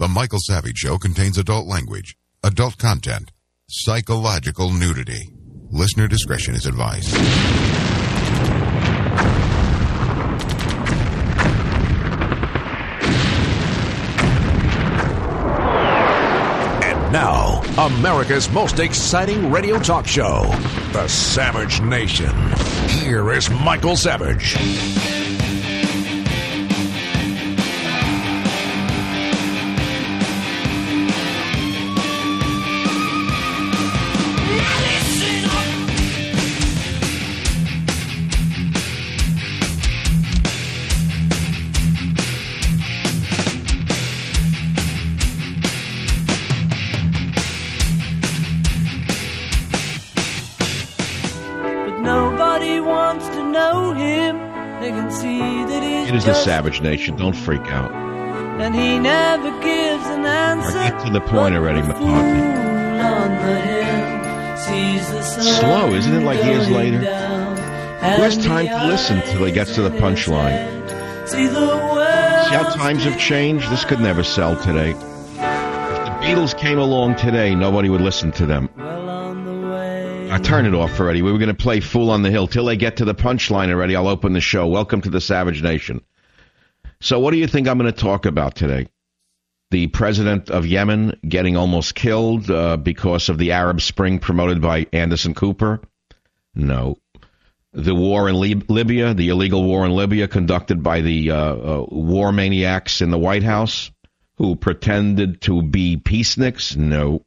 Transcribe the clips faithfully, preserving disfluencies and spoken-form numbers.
Michael Savage Show contains adult language, adult content, psychological nudity. Listener discretion is advised. And now, America's most exciting radio talk show, The Savage Nation. Here is Michael Savage. It is the Savage Nation. Don't freak out. And he never gives an answer. Get to the point already, McCartney. Slow, isn't it? Like years later. Who has time to listen till he gets to the punchline? See how times have changed? This could never sell today. If the Beatles came along today, nobody would listen to them. I turn it off already. We were going to play Fool on the Hill. Till they get to the punchline already, I'll open the show. Welcome to the Savage Nation. So what do you think I'm going to talk about today? The president of Yemen getting almost killed uh, because of the Arab Spring promoted by Anderson Cooper? No. The war in Lib- Libya, the illegal war in Libya conducted by the uh, uh, war maniacs in the White House who pretended to be peaceniks? No.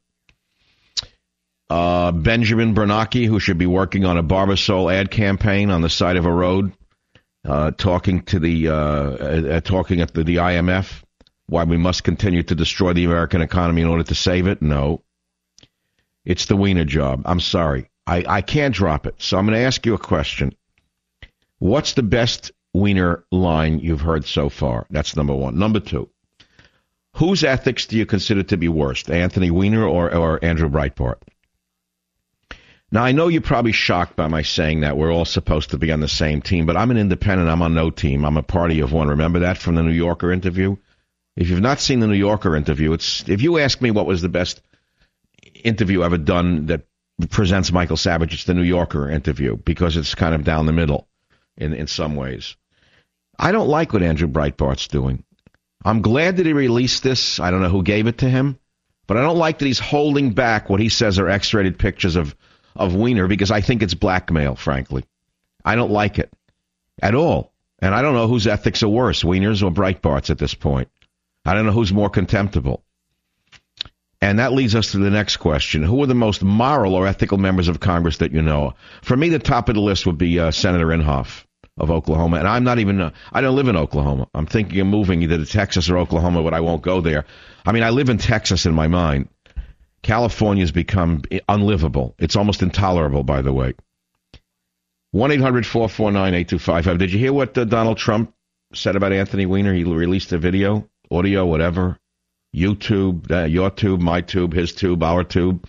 Uh, Benjamin Bernanke, who should be working on a Barbasol ad campaign on the side of a road, uh, talking to the uh, uh, talking at the, the I M F, why we must continue to destroy the American economy in order to save it. No, it's the Wiener job. I'm sorry, I, I can't drop it. So I'm going to ask you a question. What's the best Wiener line you've heard so far? That's number one. Number two, whose ethics do you consider to be worst, Anthony Weiner or, or Andrew Breitbart? Now, I know you're probably shocked by my saying that we're all supposed to be on the same team, but I'm an independent. I'm on no team. I'm a party of one. Remember that from the New Yorker interview? If you've not seen the New Yorker interview, it's if you ask me what was the best interview ever done that presents Michael Savage, it's the New Yorker interview because it's kind of down the middle in, in some ways. I don't like what Andrew Breitbart's doing. I'm glad that he released this. I don't know who gave it to him, but I don't like that he's holding back what he says are X-rated pictures of of Wiener because I think it's blackmail, frankly. I don't like it at all. And I don't know whose ethics are worse, Wiener's or Breitbart's at this point. I don't know who's more contemptible. And that leads us to the next question. Who are the most moral or ethical members of Congress that you know? For me, the top of the list would be uh, Senator Inhofe of Oklahoma. And I'm not even, uh, I don't live in Oklahoma. I'm thinking of moving either to Texas or Oklahoma, but I won't go there. I mean, I live in Texas in my mind. California's become unlivable. It's almost intolerable, by the way. one eight hundred four four nine eight two five five. Did you hear what uh, Donald Trump said about Anthony Weiner? He released a video, audio, whatever. YouTube, uh, your tube, my tube, his tube, our tube.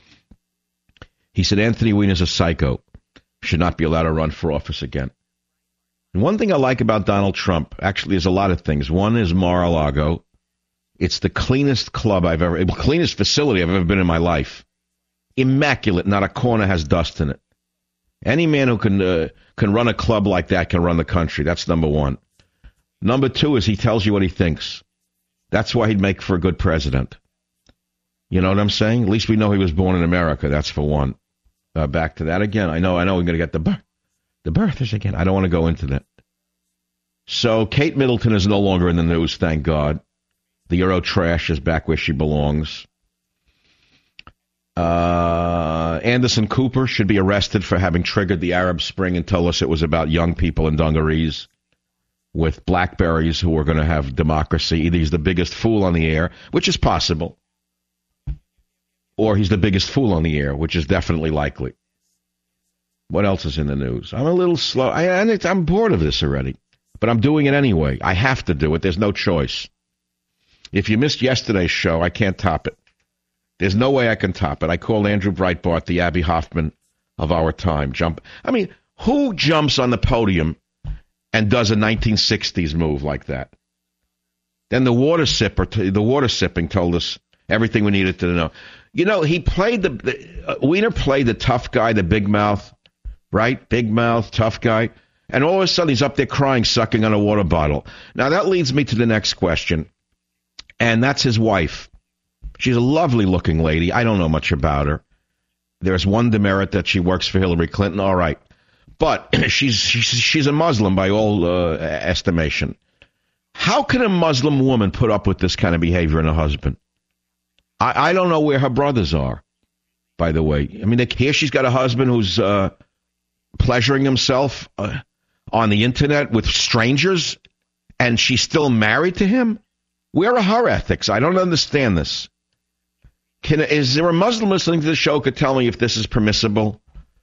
He said Anthony Weiner's a psycho. Should not be allowed to run for office again. And one thing I like about Donald Trump, actually, there's a lot of things. One is Mar-a-Lago. It's the cleanest club I've ever, cleanest facility I've ever been in my life. Immaculate. Not a corner has dust in it. Any man who can uh, can run a club like that can run the country. That's number one. Number two is he tells you what he thinks. That's why he'd make for a good president. You know what I'm saying? At least we know he was born in America. That's for one. Uh, back to that again. I know, I know we're going to get the, bir- the birthers again. I don't want to go into that. So Kate Middleton is no longer in the news, thank God. The Euro trash is back where she belongs. Uh, Anderson Cooper should be arrested for having triggered the Arab Spring and told us it was about young people in dungarees with Blackberries who are going to have democracy. Either he's the biggest fool on the air, which is possible, or he's the biggest fool on the air, which is definitely likely. What else is in the news? I'm a little slow. I, I'm bored of this already, but I'm doing it anyway. I have to do it. There's no choice. If you missed yesterday's show, I can't top it. There's no way I can top it. I call Andrew Breitbart the Abby Hoffman of our time. Jump. I mean, who jumps on the podium and does a nineteen sixties move like that? Then the water sipper, the water sipping told us everything we needed to know. You know, he played the, the uh, Weiner played the tough guy, the big mouth, right? Big mouth, tough guy. And all of a sudden he's up there crying, sucking on a water bottle. Now that leads me to the next question. And that's his wife. She's a lovely looking lady. I don't know much about her. There's one demerit that she works for Hillary Clinton. All right. But she's, she's, she's a Muslim by all uh, estimation. How can a Muslim woman put up with this kind of behavior in a husband? I, I don't know where her brothers are, by the way. I mean, they, here she's got a husband who's uh, pleasuring himself uh, on the internet with strangers, and she's still married to him? Where are her ethics? I don't understand this. Can, is there a Muslim listening to the show could tell me if this is permissible?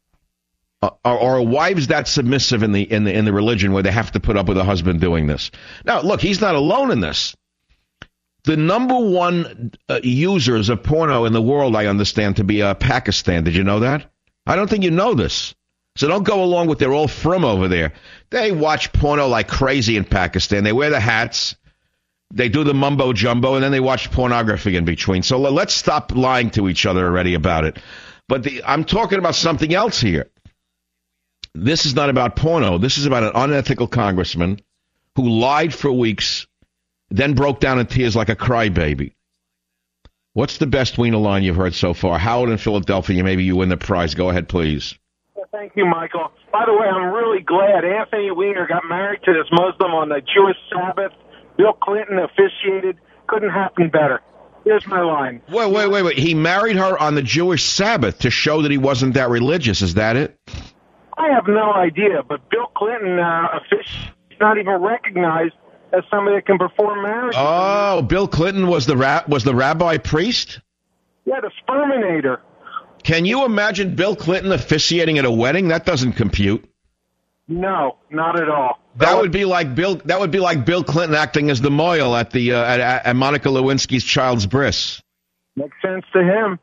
Uh, are, are wives that submissive in the in the in the religion where they have to put up with a husband doing this? Now, look, he's not alone in this. The number one uh, users of porno in the world, I understand, to be uh, Pakistan. Did you know that? I don't think you know this. So don't go along with they're all from over there. They watch porno like crazy in Pakistan. They wear the hats. They do the mumbo jumbo, and then they watch pornography in between. So let's stop lying to each other already about it. But the, I'm talking about something else here. This is not about porno. This is about an unethical congressman who lied for weeks, then broke down in tears like a crybaby. What's the best Weiner line you've heard so far? Howard in Philadelphia, maybe you win the prize. Go ahead, please. Well, thank you, Michael. By the way, I'm really glad Anthony Weiner got married to this Muslim on the Jewish Sabbath. Bill Clinton officiated. Couldn't happen better. Here's my line. Wait, wait, wait, wait. He married her on the Jewish Sabbath to show that he wasn't that religious. Is that it? I have no idea, but Bill Clinton uh, officially is not even recognized as somebody that can perform marriage. Oh, Bill Clinton was the ra- was the rabbi priest? Yeah, the sperminator. Can you imagine Bill Clinton officiating at a wedding? That doesn't compute. No, not at all. That would be like Bill. That would be like Bill Clinton acting as the mohel at the uh, at, at Monica Lewinsky's child's bris. Makes sense to him.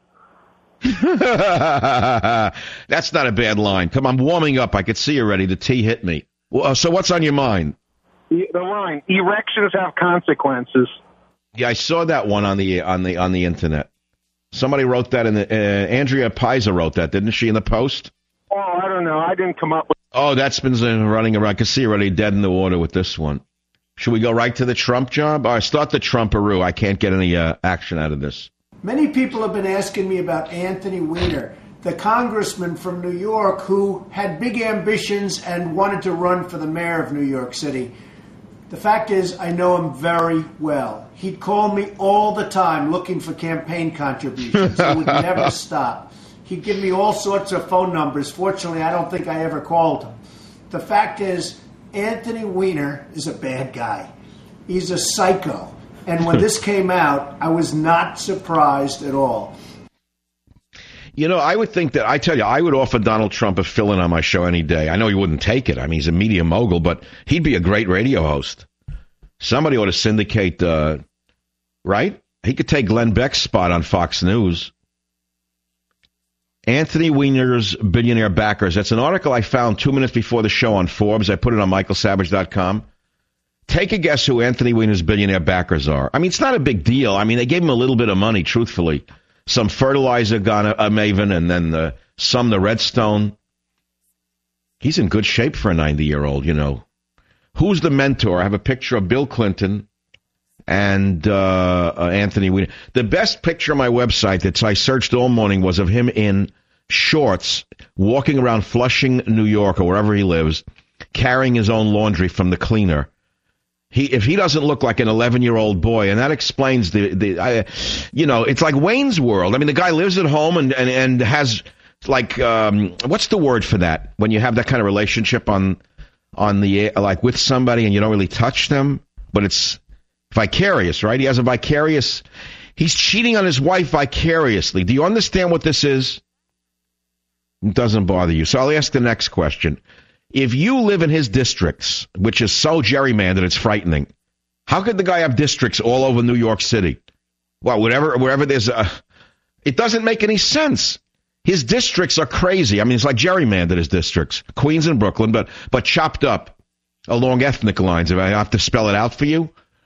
That's not a bad line. Come on, I'm warming up. I could see already. The tea hit me. Well, uh, so what's on your mind? The, the line: erections have consequences. Yeah, I saw that one on the on the on the internet. Somebody wrote that in the. Uh, Andrea Pisa wrote that, didn't she, in the Post? Oh, I don't know. I didn't come up with. Oh, that's been running around. I can see already dead in the water with this one. Should we go right to the Trump job? All right, start the Trumperoo. I can't get any uh, action out of this. Many people have been asking me about Anthony Weiner, the congressman from New York who had big ambitions and wanted to run for the mayor of New York City. The fact is, I know him very well. He'd call me all the time looking for campaign contributions. He would never stop. He'd give me all sorts of phone numbers. Fortunately, I don't think I ever called him. The fact is, Anthony Weiner is a bad guy. He's a psycho. And when this came out, I was not surprised at all. You know, I would think that, I tell you, I would offer Donald Trump a fill-in on my show any day. I know he wouldn't take it. I mean, he's a media mogul, but he'd be a great radio host. Somebody ought to syndicate, uh, right? He could take Glenn Beck's spot on Fox News. Anthony Weiner's billionaire backers. That's an article I found two minutes before the show on Forbes. I put it on michael savage dot com. Take a guess who Anthony Weiner's billionaire backers are. I mean, it's not a big deal. I mean, they gave him a little bit of money, truthfully. Some fertilizer got a, a Maven, and then the, some the Redstone. He's in good shape for a ninety-year-old, you know. Who's the mentor? I have a picture of Bill Clinton and uh, uh, Anthony Weiner. The best picture on my website that I searched all morning was of him in shorts, walking around Flushing, New York, or wherever he lives, carrying his own laundry from the cleaner. He, if he doesn't look like an eleven-year-old boy, and that explains the, the I, you know, it's like Wayne's World. I mean, the guy lives at home and, and, and has, like, um, what's the word for that? When you have that kind of relationship on, on the, like, with somebody and you don't really touch them, but it's vicarious, right? He has a vicarious, he's cheating on his wife vicariously. Do you understand what this is? It doesn't bother you. So I'll ask the next question. If you live in his districts, which is so gerrymandered, it's frightening. How could the guy have districts all over New York City? Well, whatever, wherever there's a, it doesn't make any sense. His districts are crazy. I mean, it's like gerrymandered, his districts, Queens and Brooklyn, but but chopped up along ethnic lines. If I have to spell it out for you,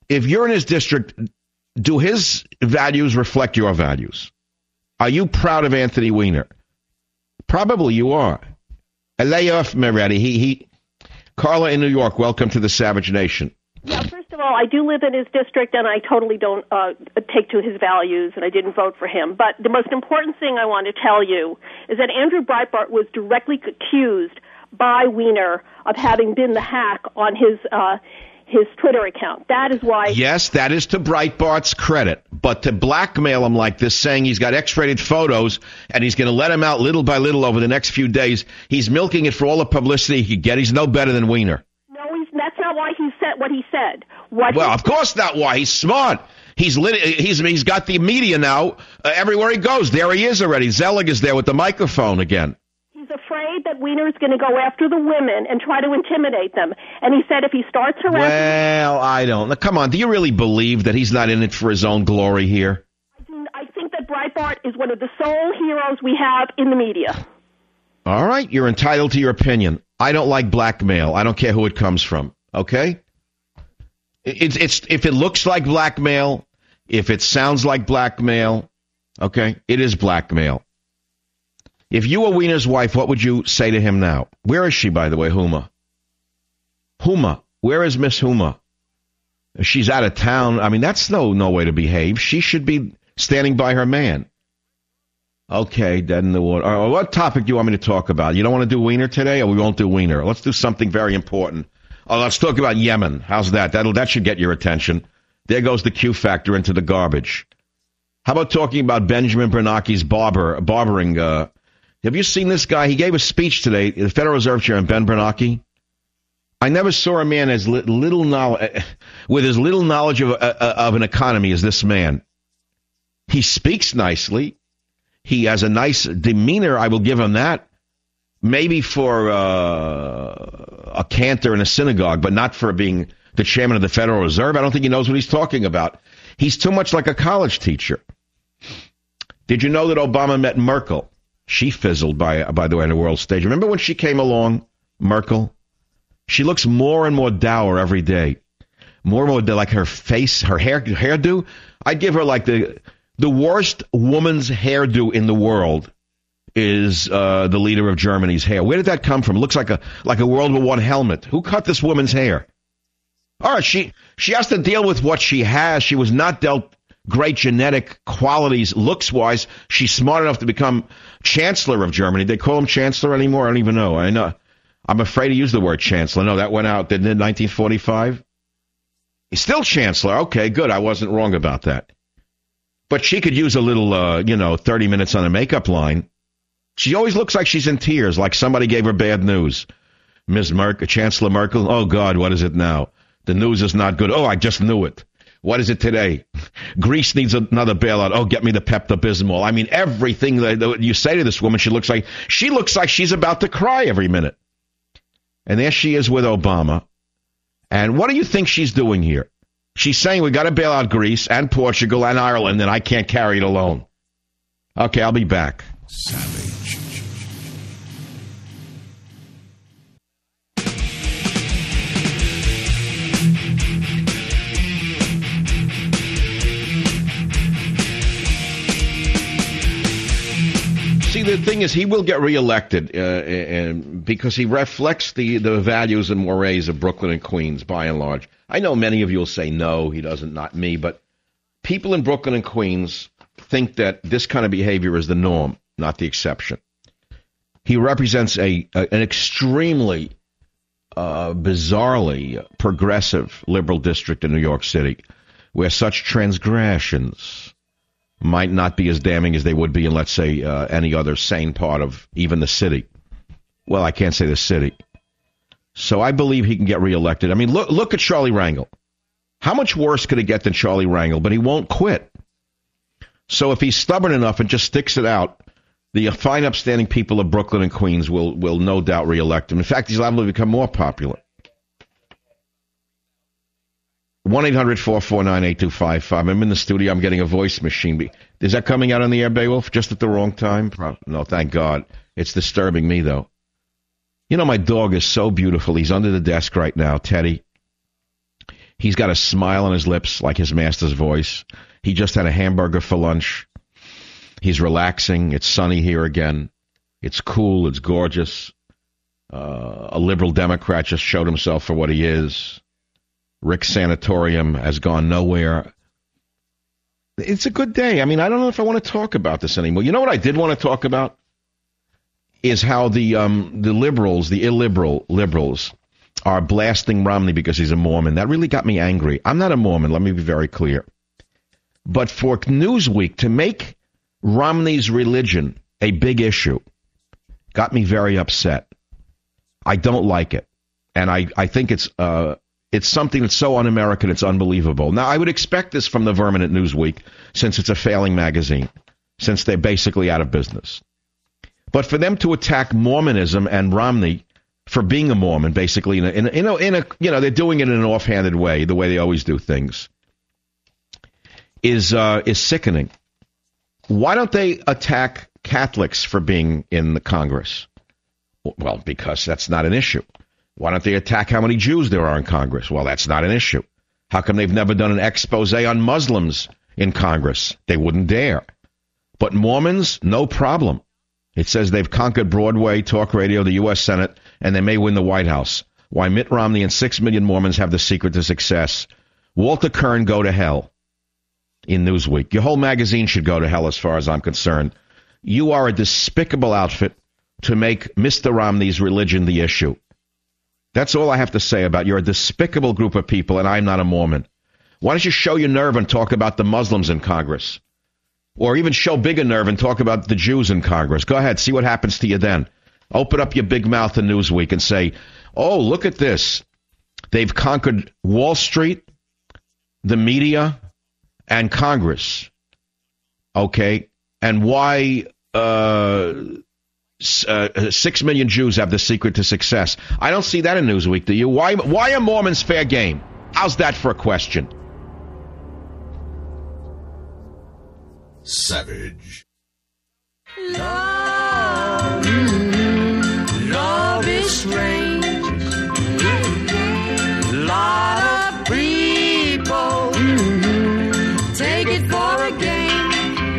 if you're in his district, do his values reflect your values? Are you proud of Anthony Weiner? Probably you are. I lay off Moretti. He, he, Carla in New York, welcome to the Savage Nation. Yeah, first of all, I do live in his district, and I totally don't uh, take to his values, and I didn't vote for him. But the most important thing I want to tell you is that Andrew Breitbart was directly accused by Weiner of having been the hack on his uh, his Twitter account. That is why... Yes, that is to Breitbart's credit. But to blackmail him like this, saying he's got X-rated photos and he's going to let him out little by little over the next few days, he's milking it for all the publicity he could get. He's no better than Weiner. No, he's, that's not why he said what he said. What well, he, of course not why. He's smart. He's lit, he's he's got the media now uh, everywhere he goes. There he is already. Zelig is there with the microphone again. He's afraid that Weiner's going to go after the women and try to intimidate them. And he said if he starts harassing... Well, I don't. Now, come on. Do you really believe that he's not in it for his own glory here? I, do, I think that Breitbart is one of the sole heroes we have in the media. All right. You're entitled to your opinion. I don't like blackmail. I don't care who it comes from. Okay? It's it's if it looks like blackmail, if it sounds like blackmail, okay, it is blackmail. If you were Weiner's wife, what would you say to him now? Where is she, by the way, Huma? Huma. Where is Miss Huma? She's out of town. I mean, that's no no way to behave. She should be standing by her man. Okay, dead in the water. All right, what topic do you want me to talk about? You don't want to do Weiner today, or we won't do Weiner? Let's do something very important. Oh, let's talk about Yemen. How's that? That'll, that should get your attention. There goes the Q factor into the garbage. How about talking about Benjamin Bernanke's barber, barbering? Uh, have you seen this guy? He gave a speech today, the Federal Reserve Chairman, Ben Bernanke. I never saw a man as li- little knowledge, with as little knowledge of, uh, of an economy as this man. He speaks nicely. He has a nice demeanor. I will give him that. Maybe for uh, a cantor in a synagogue, but not for being the chairman of the Federal Reserve. I don't think he knows what he's talking about. He's too much like a college teacher. Did you know that Obama met Merkel? She fizzled, by by the way, on the world stage. Remember when she came along, Merkel? She looks more and more dour every day. More and more like her face, her hair, hairdo. I'd give her like the the worst woman's hairdo in the world is uh, the leader of Germany's hair. Where did that come from? It looks like a like a World War One helmet. Who cut this woman's hair? All right, she she has to deal with what she has. She was not dealt great genetic qualities looks-wise. She's smart enough to become chancellor of Germany. They call him chancellor anymore? I don't even know. I know. I'm afraid to use the word chancellor. No, that went out, didn't it, in nineteen forty-five? He's still chancellor. Okay, good. I wasn't wrong about that. But she could use a little, uh, you know, thirty minutes on a makeup line. She always looks like she's in tears, like somebody gave her bad news. Miz Merkel, Chancellor Merkel, oh, God, what is it now? The news is not good. Oh, I just knew it. What is it today? Greece needs another bailout. Oh, get me the Pepto-Bismol. I mean, everything that you say to this woman, she looks like she looks like she's about to cry every minute. And there she is with Obama. And what do you think she's doing here? She's saying we got to bail out Greece and Portugal and Ireland, and I can't carry it alone. Okay, I'll be back. Savage. See, the thing is, he will get reelected uh, and because he reflects the, the values and mores of Brooklyn and Queens, by and large. I know many of you will say, no, he doesn't, not me, but people in Brooklyn and Queens think that this kind of behavior is the norm, not the exception. He represents a, a an extremely uh, bizarrely progressive liberal district in New York City, where such transgressions might not be as damning as they would be in, let's say, uh, any other sane part of even the city. Well, I can't say the city. So I believe he can get reelected. I mean, look look at Charlie Rangel. How much worse could it get than Charlie Rangel? But he won't quit. So if he's stubborn enough and just sticks it out, the fine, upstanding people of Brooklyn and Queens will, will no doubt reelect him. In fact, he's liable to become more popular. one eight hundred four four nine eight two five five. I'm in the studio. I'm getting a voice machine. Is that coming out on the air, Beowulf, just at the wrong time? No, thank God. It's disturbing me, though. You know, my dog is so beautiful. He's under the desk right now, Teddy. He's got a smile on his lips like his master's voice. He just had a hamburger for lunch. He's relaxing. It's sunny here again. It's cool. It's gorgeous. Uh, a liberal Democrat just showed himself for what he is. Rick Sanatorium has gone nowhere. It's a good day. I mean, I don't know if I want to talk about this anymore. You know what I did want to talk about? Is how the um, the liberals, the illiberal liberals, are blasting Romney because he's a Mormon. That really got me angry. I'm not a Mormon, let me be very clear. But for Newsweek to make Romney's religion a big issue got me very upset. I don't like it. And I, I think it's uh, it's something that's so un-American, it's unbelievable. Now, I would expect this from the vermin at Newsweek, since it's a failing magazine, since they're basically out of business. But for them to attack Mormonism and Romney for being a Mormon, basically, in a, in a, in a, in a you know, they're doing it in an offhanded way, the way they always do things, is uh, is sickening. Why don't they attack Catholics for being in the Congress? Well, because that's not an issue. Why don't they attack how many Jews there are in Congress? Well, that's not an issue. How come they've never done an expose on Muslims in Congress? They wouldn't dare. But Mormons, no problem. It says they've conquered Broadway, talk radio, the U S Senate, and they may win the White House. Why Mitt Romney and six million Mormons have the secret to success. Walter Kern, go to hell. In Newsweek. Your whole magazine should go to hell as far as I'm concerned. You are a despicable outfit to make Mister Romney's religion the issue. That's all I have to say about it. You're a despicable group of people, and I'm not a Mormon. Why don't you show your nerve and talk about the Muslims in Congress? Or even show bigger nerve and talk about the Jews in Congress. Go ahead, see what happens to you then. Open up your big mouth in Newsweek and say, oh, look at this. They've conquered Wall Street, the media, and Congress. Okay? And why uh, uh, six million Jews have the secret to success? I don't see that in Newsweek, do you? Why, why are Mormons fair game? How's that for a question? Savage. Love, love is strange. Lot of people take it for a game.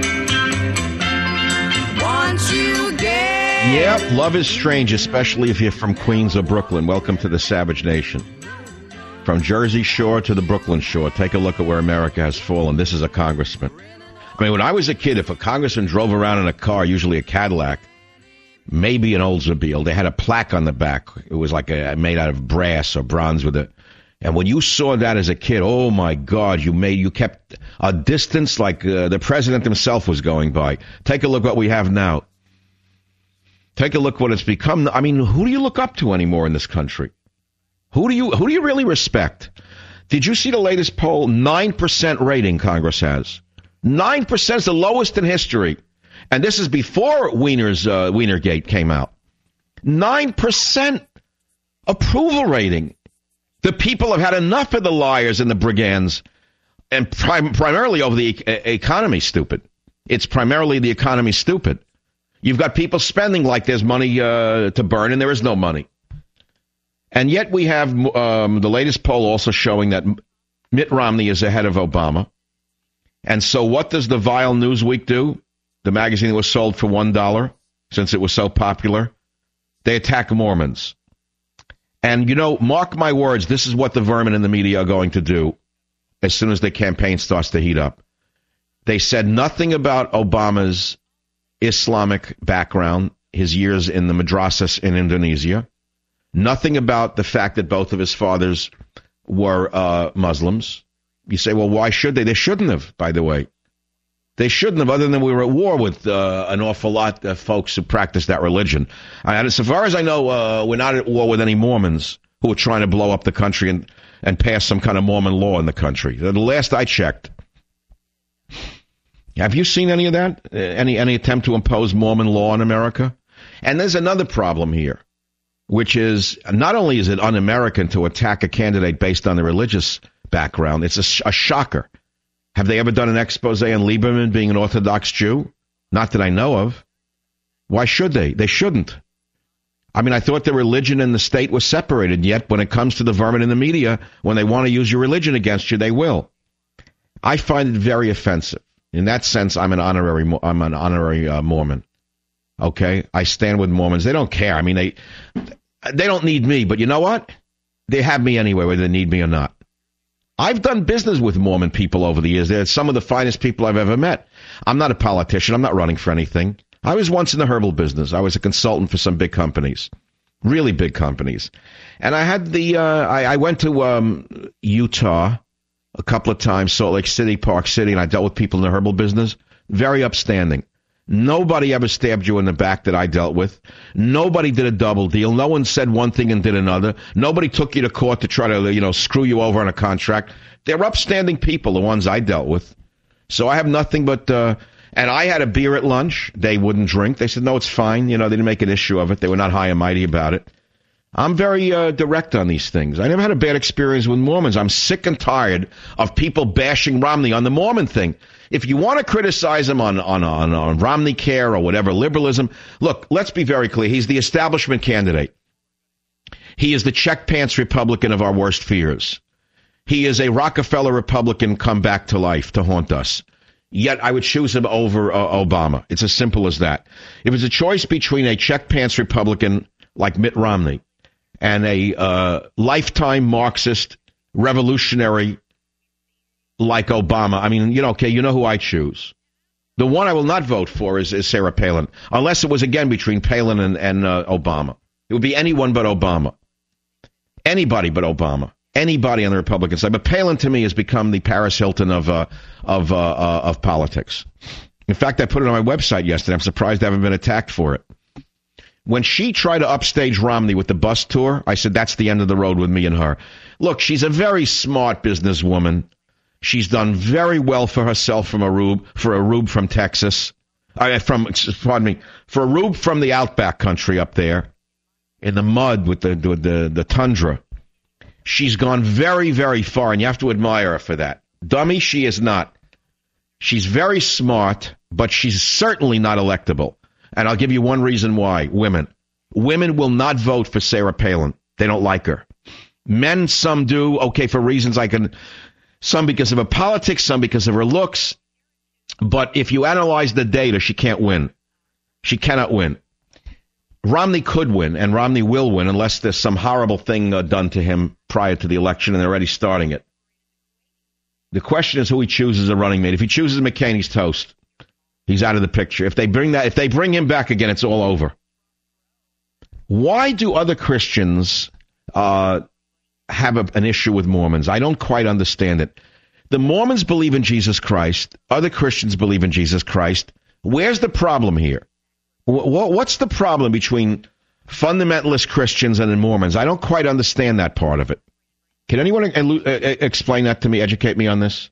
Once you get. Yep, love is strange, especially if you're from Queens or Brooklyn. Welcome to the Savage Nation. From Jersey Shore to the Brooklyn Shore, take a look at where America has fallen. This is a congressman. I mean, when I was a kid, if a congressman drove around in a car, usually a Cadillac, maybe an Oldsmobile, they had a plaque on the back. It was like a, made out of brass or bronze with it. And when you saw that as a kid, oh my God, you made you kept a distance like uh, the president himself was going by. Take a look what we have now. Take a look what it's become. I mean, who do you look up to anymore in this country? Who do you who do you really respect? Did you see the latest poll? Nine percent rating Congress has. Nine percent is the lowest in history. And this is before Wiener's, uh, Wienergate came out. Nine percent approval rating. The people have had enough of the liars and the brigands, and prim- primarily over the e- economy, stupid. It's primarily the economy, stupid. You've got people spending like there's money uh, to burn, and there is no money. And yet we have um, the latest poll also showing that Mitt Romney is ahead of Obama. And so what does the vile Newsweek do? The magazine that was sold for one dollar, since it was so popular. They attack Mormons. And, you know, mark my words, this is what the vermin in the media are going to do as soon as the campaign starts to heat up. They said nothing about Obama's Islamic background, his years in the madrasas in Indonesia. Nothing about the fact that both of his fathers were uh, Muslims. You say, well, why should they? They shouldn't have, by the way. They shouldn't have, other than we were at war with uh, an awful lot of folks who practice that religion. And so far as I know, uh, we're not at war with any Mormons who are trying to blow up the country and, and pass some kind of Mormon law in the country. The last I checked. Have you seen any of that? Any, any attempt to impose Mormon law in America? And there's another problem here, which is not only is it un-American to attack a candidate based on the religious background, it's a, sh- a shocker. Have they ever done an expose on Lieberman being an Orthodox Jew? Not that I know of. Why should they? They shouldn't. I mean, I thought the religion and the state was separated, yet when it comes to the vermin in the media, when they want to use your religion against you, they will. I find it very offensive. In that sense, I'm an honorary I'm an honorary uh, Mormon. Okay? I stand with Mormons. They don't care. I mean, they they don't need me, but you know what? They have me anyway, whether they need me or not. I've done business with Mormon people over the years. They're some of the finest people I've ever met. I'm not a politician. I'm not running for anything. I was once in the herbal business. I was a consultant for some big companies, really big companies. And I had the, uh, I, I went to um, Utah a couple of times, Salt Lake City, Park City, and I dealt with people in the herbal business. Very upstanding. Nobody ever stabbed you in the back that I dealt with. Nobody did a double deal. No one said one thing and did another. Nobody took you to court to try to, you know, screw you over on a contract. They're upstanding people, the ones I dealt with. So I have nothing but, uh, and I had a beer at lunch. They wouldn't drink. They said, no, it's fine. You know, they didn't make an issue of it. They were not high and mighty about it. I'm very uh, direct on these things. I never had a bad experience with Mormons. I'm sick and tired of people bashing Romney on the Mormon thing. If you want to criticize him on, on, on, on Romney Care or whatever, liberalism, look, let's be very clear. He's the establishment candidate. He is the check pants Republican of our worst fears. He is a Rockefeller Republican come back to life to haunt us. Yet I would choose him over uh, Obama. It's as simple as that. If it's a choice between a check pants Republican like Mitt Romney and a uh, lifetime Marxist revolutionary like Obama, I mean, you know, okay, you know who I choose. The one I will not vote for is, is Sarah Palin, unless it was, again, between Palin and, and uh, Obama. It would be anyone but Obama. Anybody but Obama. Anybody on the Republican side. But Palin, to me, has become the Paris Hilton of uh, of uh, uh, of politics. In fact, I put it on my website yesterday. I'm surprised I haven't been attacked for it. When she tried to upstage Romney with the bus tour, I said, that's the end of the road with me and her. Look, she's a very smart businesswoman. She's done very well for herself from a rube, for a rube from Texas. Uh, from, pardon me, for a rube from the outback country up there in the mud with the with the, the tundra. She's gone very, very far, and you have to admire her for that. Dummy, she is not. She's very smart, but she's certainly not electable. And I'll give you one reason why. Women. Women will not vote for Sarah Palin. They don't like her. Men, some do, okay, for reasons I can... Some because of her politics, some because of her looks. But if you analyze the data, she can't win. She cannot win. Romney could win, and Romney will win unless there's some horrible thing uh, done to him prior to the election, and they're already starting it. The question is who he chooses as a running mate. If he chooses McCain, he's toast. He's out of the picture. If they bring that, if they bring him back again, it's all over. Why do other Christians uh, have a, an issue with Mormons? I don't quite understand it. The Mormons believe in Jesus Christ. Other Christians believe in Jesus Christ. Where's the problem here? What's the problem between fundamentalist Christians and the Mormons? I don't quite understand that part of it. Can anyone explain that to me, educate me on this?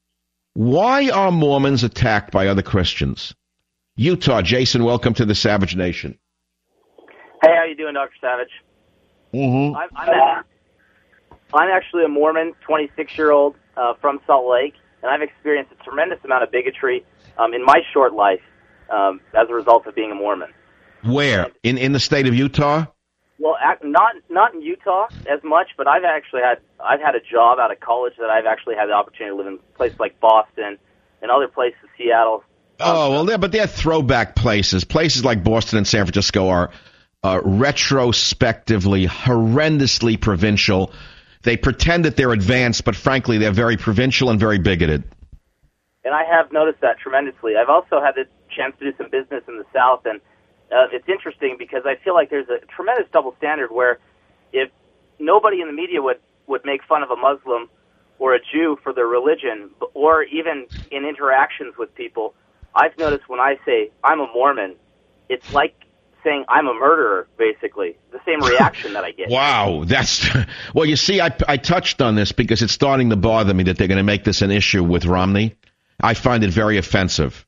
Why are Mormons attacked by other Christians? Utah, Jason, welcome to the Savage Nation. Hey, how you doing, Doctor Savage? Mm-hmm. I'm, I'm, a, I'm actually a Mormon, twenty-six-year-old uh, from Salt Lake, and I've experienced a tremendous amount of bigotry um, in my short life. Um, as a result of being a Mormon. Where? In in the state of Utah? Well, not not in Utah as much, but I've actually had I've had a job out of college that I've actually had the opportunity to live in places like Boston and other places, Seattle. Oh, well, they're, but they're throwback places. Places like Boston and San Francisco are uh, retrospectively, horrendously provincial. They pretend that they're advanced, but frankly, they're very provincial and very bigoted. And I have noticed that tremendously. I've also had the chance to do some business in the South, and uh, it's interesting because I feel like there's a tremendous double standard where if nobody in the media would, would make fun of a Muslim or a Jew for their religion, or even in interactions with people, I've noticed when I say I'm a Mormon, it's like saying I'm a murderer, basically. The same reaction that I get. Wow, that's... Well, you see, I, I touched on this because it's starting to bother me that they're going to make this an issue with Romney. I find it very offensive.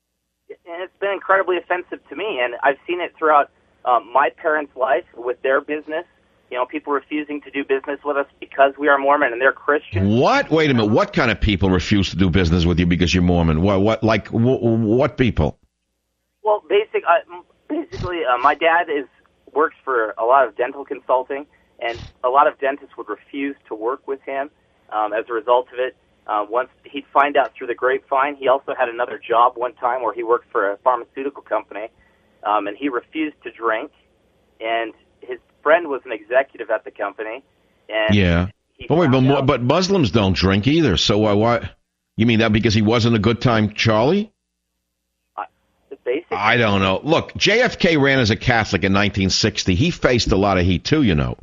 And it's been incredibly offensive to me, and I've seen it throughout um, my parents' life with their business. You know, people refusing to do business with us because we are Mormon and they're Christian. What? Wait a minute. What kind of people refuse to do business with you because you're Mormon? What? What? Like w- what people? Well, basic, uh, basically, uh, my dad is works for a lot of dental consulting, and a lot of dentists would refuse to work with him um, as a result of it. Uh, once he'd find out through the grapevine, he also had another job one time where he worked for a pharmaceutical company, um, and he refused to drink. And his friend was an executive at the company. And yeah. But wait, but, out, but Muslims don't drink either. So why? why you mean that because he wasn't a good time Charlie? Uh, basically. I don't know. Look, J F K ran as a Catholic in nineteen sixty. He faced a lot of heat too, you know.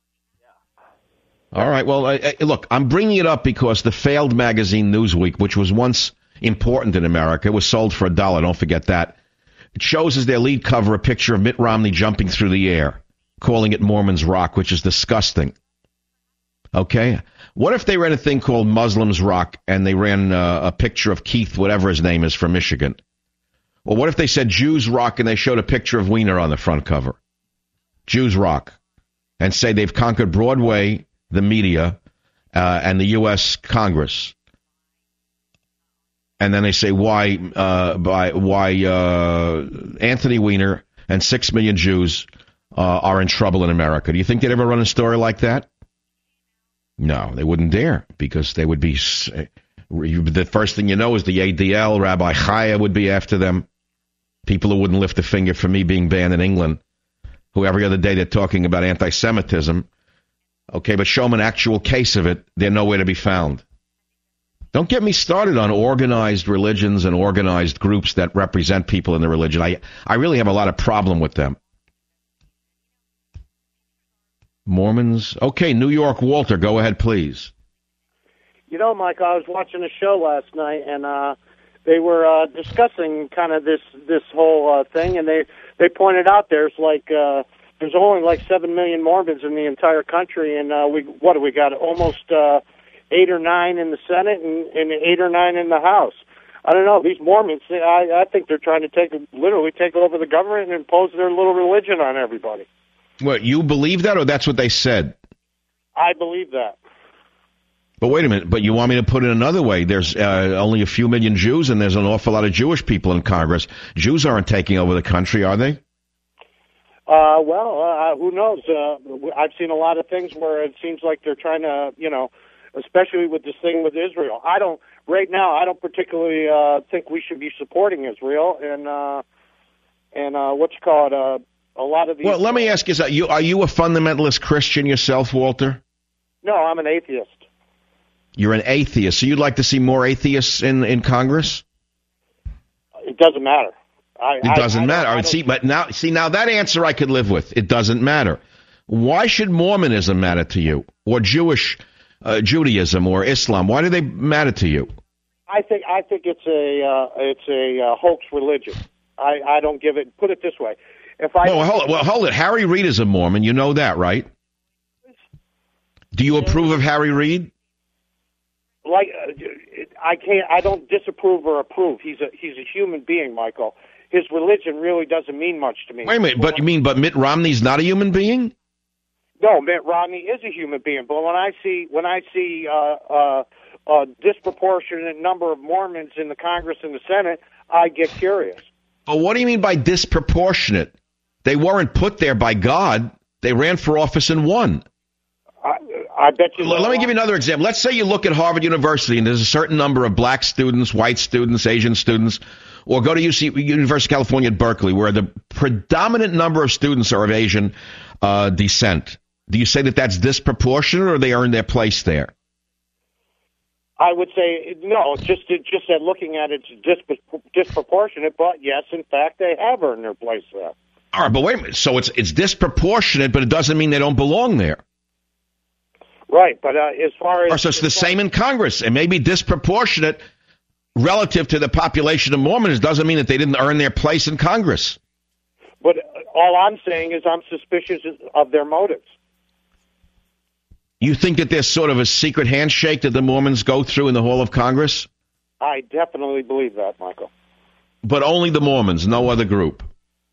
All right, well, uh, look, I'm bringing it up because the failed magazine Newsweek, which was once important in America, was sold for a dollar, don't forget that. It shows as their lead cover a picture of Mitt Romney jumping through the air, calling it Mormon's Rock, which is disgusting. Okay? What if they ran a thing called Muslims Rock and they ran uh, a picture of Keith, whatever his name is, from Michigan? Well, what if they said Jews Rock and they showed a picture of Wiener on the front cover? Jews Rock. And say they've conquered Broadway, the media, uh, and the U S Congress. And then they say why uh, by why uh, Anthony Weiner and six million Jews uh, are in trouble in America. Do you think they'd ever run a story like that? No, they wouldn't dare, because they would be... The first thing you know is the A D L, Rabbi Chaya would be after them. People who wouldn't lift a finger for me being banned in England, who every other day they're talking about anti-Semitism. Okay, but show them an actual case of it, they're nowhere to be found. Don't get me started on organized religions and organized groups that represent people in the religion. I, I really have a lot of problem with them. Mormons. Okay, New York Walter, go ahead, please. You know, Mike, I was watching a show last night, and uh, they were uh, discussing kind of this this whole uh, thing, and they, they pointed out there's like... Uh, There's only like seven million Mormons in the entire country, and uh, we what do we got? Almost uh, eight or nine in the Senate and, and eight or nine in the House. I don't know. These Mormons, I, I think they're trying to take literally take over the government and impose their little religion on everybody. What, you believe that, or that's what they said? I believe that. But wait a minute. But you want me to put it another way? There's uh, only a few million Jews, and there's an awful lot of Jewish people in Congress. Jews aren't taking over the country, are they? Uh, well, uh, who knows? Uh, I've seen a lot of things where it seems like they're trying to, you know, especially with this thing with Israel. I don't, right now, I don't particularly uh, think we should be supporting Israel. And, uh, and uh, what you call it, uh, a lot of these... Well, let me ask you, are you, are you a fundamentalist Christian yourself, Walter? No, I'm an atheist. You're an atheist. So you'd like to see more atheists in, in Congress? It doesn't matter. I, it doesn't I, I matter. I see, but now, see, now that answer I could live with. It doesn't matter. Why should Mormonism matter to you, or Jewish uh, Judaism, or Islam? Why do they matter to you? I think I think it's a uh, it's a uh, hoax religion. I, I don't give it. Put it this way: if I well, hold it. Well, hold it. Harry Reid is a Mormon. You know that, right? Do you approve of Harry Reid? Like, uh, I can't. I don't disapprove or approve. He's a he's a human being, Michael. His religion really doesn't mean much to me. Wait a minute, but you mean, but Mitt Romney's not a human being? No, Mitt Romney is a human being. But when I see when I see uh, uh, a disproportionate number of Mormons in the Congress and the Senate, I get curious. But what do you mean by disproportionate? They weren't put there by God. They ran for office and won. I, I bet you. Let me give you another example. Let's say you look at Harvard University and there's a certain number of black students, white students, Asian students. Or go to U C, University of California at Berkeley, where the predominant number of students are of Asian uh, descent. Do you say that that's disproportionate, or they earn their place there? I would say no. Just just that looking at it, it's dispro- disproportionate. But yes, in fact, they have earned their place there. All right, but wait a minute. So it's it's disproportionate, but it doesn't mean they don't belong there. Right, but uh, as far as... Or so it's the same in Congress. It may be disproportionate relative to the population of Mormons. Doesn't mean that they didn't earn their place in Congress. But all I'm saying is I'm suspicious of their motives. You think that there's sort of a secret handshake that the Mormons go through in the Hall of Congress? I definitely believe that, Michael. But only the Mormons, no other group.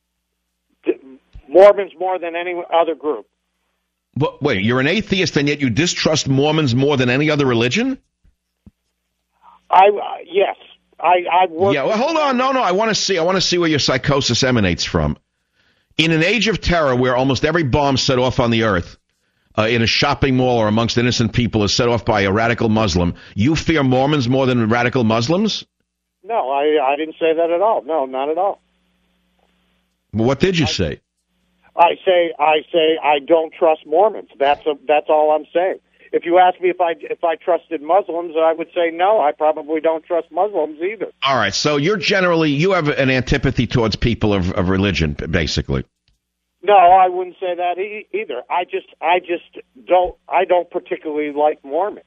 Mormons more than any other group. But wait, you're an atheist and yet you distrust Mormons more than any other religion? I uh, yes, I I work. Yeah, well, hold on, no, no. I want to see. I want to see where your psychosis emanates from. In an age of terror where almost every bomb set off on the earth, uh, in a shopping mall or amongst innocent people is set off by a radical Muslim, you fear Mormons more than radical Muslims? No, I, I didn't say that at all. No, not at all. What did you I, say? I say I say I don't trust Mormons. That's a, that's all I'm saying. If you ask me if I if I trusted Muslims, I would say no. I probably don't trust Muslims either. All right, so you're generally you have an antipathy towards people of, of religion, basically. No, I wouldn't say that e- either. I just I just don't I don't particularly like Mormons.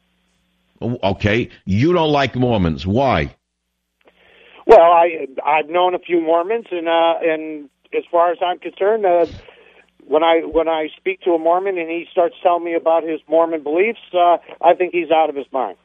Okay, you don't like Mormons. Why? Well, I I've known a few Mormons, and uh, and as far as I'm concerned, uh, when I when I speak to a Mormon and he starts telling me about his Mormon beliefs, uh, I think he's out of his mind.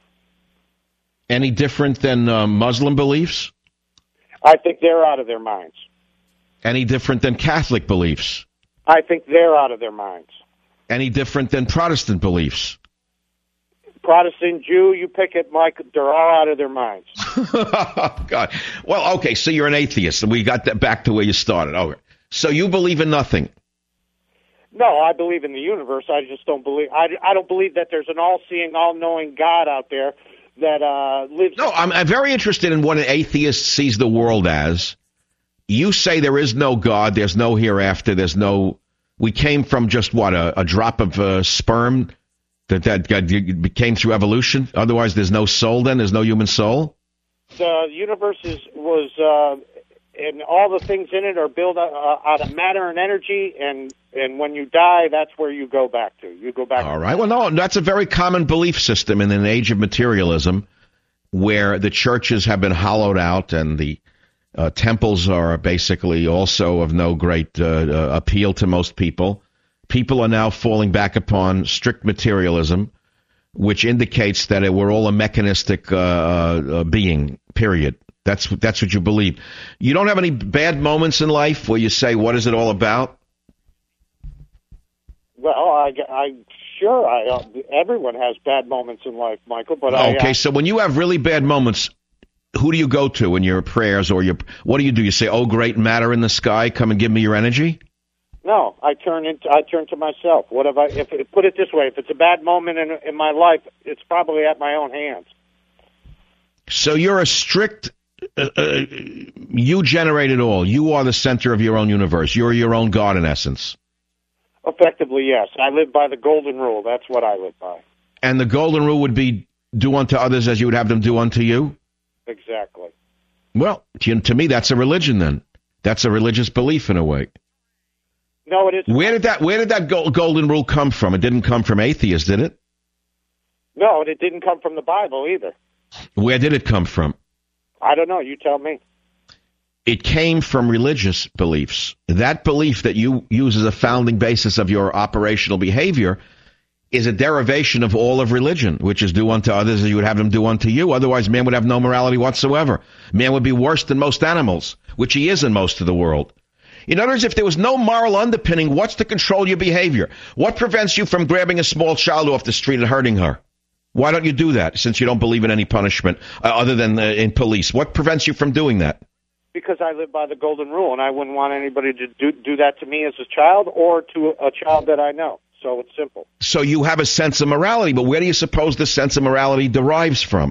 Any different than uh, Muslim beliefs? I think they're out of their minds. Any different than Catholic beliefs? I think they're out of their minds. Any different than Protestant beliefs? Protestant, Jew, you pick it, Mike, they're all out of their minds. God. Well, okay, so you're an atheist, and we got that back to where you started. Okay. So you believe in nothing? No, I believe in the universe. I just don't believe, I, I don't believe that there's an all-seeing, all-knowing God out there that uh, lives... No, I'm, I'm very interested in what an atheist sees the world as. You say there is no God, there's no hereafter, there's no... We came from just, what, a, a drop of uh, sperm that, that got, came through evolution? Otherwise, there's no soul then? There's no human soul? The universe is, was, uh, and all the things in it are built out, uh, out of matter and energy, and, and when you die, that's where you go back to. You go back All to right. Well, no, that's a very common belief system in an age of materialism where the churches have been hollowed out and the uh, temples are basically also of no great uh, uh, appeal to most people. People are now falling back upon strict materialism, which indicates that we're all a mechanistic uh, uh, being, period. That's that's what you believe. You don't have any bad moments in life where you say, what is it all about? Well, I, I sure, I, uh, everyone has bad moments in life, Michael, but I... Okay, uh, so when you have really bad moments, who do you go to in your prayers or your... What do you do? You say, oh, great matter in the sky, come and give me your energy? No, I turn into I turn to myself. What have I? If put it this way, if it's a bad moment in in my life, it's probably at my own hands. So you're a strict. Uh, uh, you generate it all. You are the center of your own universe. You're your own God in essence. Effectively, yes. I live by the golden rule. That's what I live by. And the golden rule would be do unto others as you would have them do unto you? Exactly. Well, to, to me, that's a religion then. That's a religious belief in a way. No, it isn't. Where did that Where did that go- golden rule come from? It didn't come from atheists, did it? No, and it didn't come from the Bible either. Where did it come from? I don't know. You tell me. It came from religious beliefs. That belief that you use as a founding basis of your operational behavior is a derivation of all of religion, which is do unto others as you would have them do unto you. Otherwise, man would have no morality whatsoever. Man would be worse than most animals, which he is in most of the world. In other words, if there was no moral underpinning, what's to control your behavior? What prevents you from grabbing a small child off the street and hurting her? Why don't you do that, since you don't believe in any punishment uh, other than uh, in police? What prevents you from doing that? Because I live by the golden rule, and I wouldn't want anybody to do, do that to me as a child or to a child that I know. So it's simple. So you have a sense of morality, but where do you suppose the sense of morality derives from?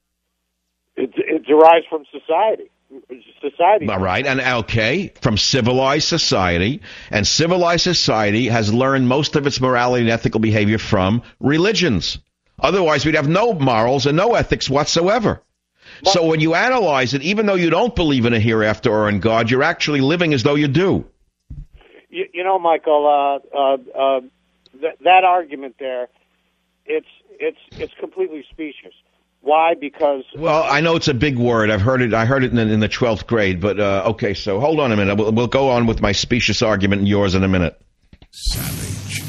It, it derives from society. Society. All right, and okay, from civilized society, and civilized society has learned most of its morality and ethical behavior from religions. Otherwise, we'd have no morals and no ethics whatsoever. But, so when you analyze it, even though you don't believe in a hereafter or in God, you're actually living as though you do. You, you know, Michael, uh, uh, uh, th- that argument there, it's it's it's completely specious. Why? Because well, I know it's a big word. I've heard it. I heard it in, in the twelfth grade. But uh, okay, so hold on a minute. We'll, we'll go on with my specious argument and yours in a minute. Savage.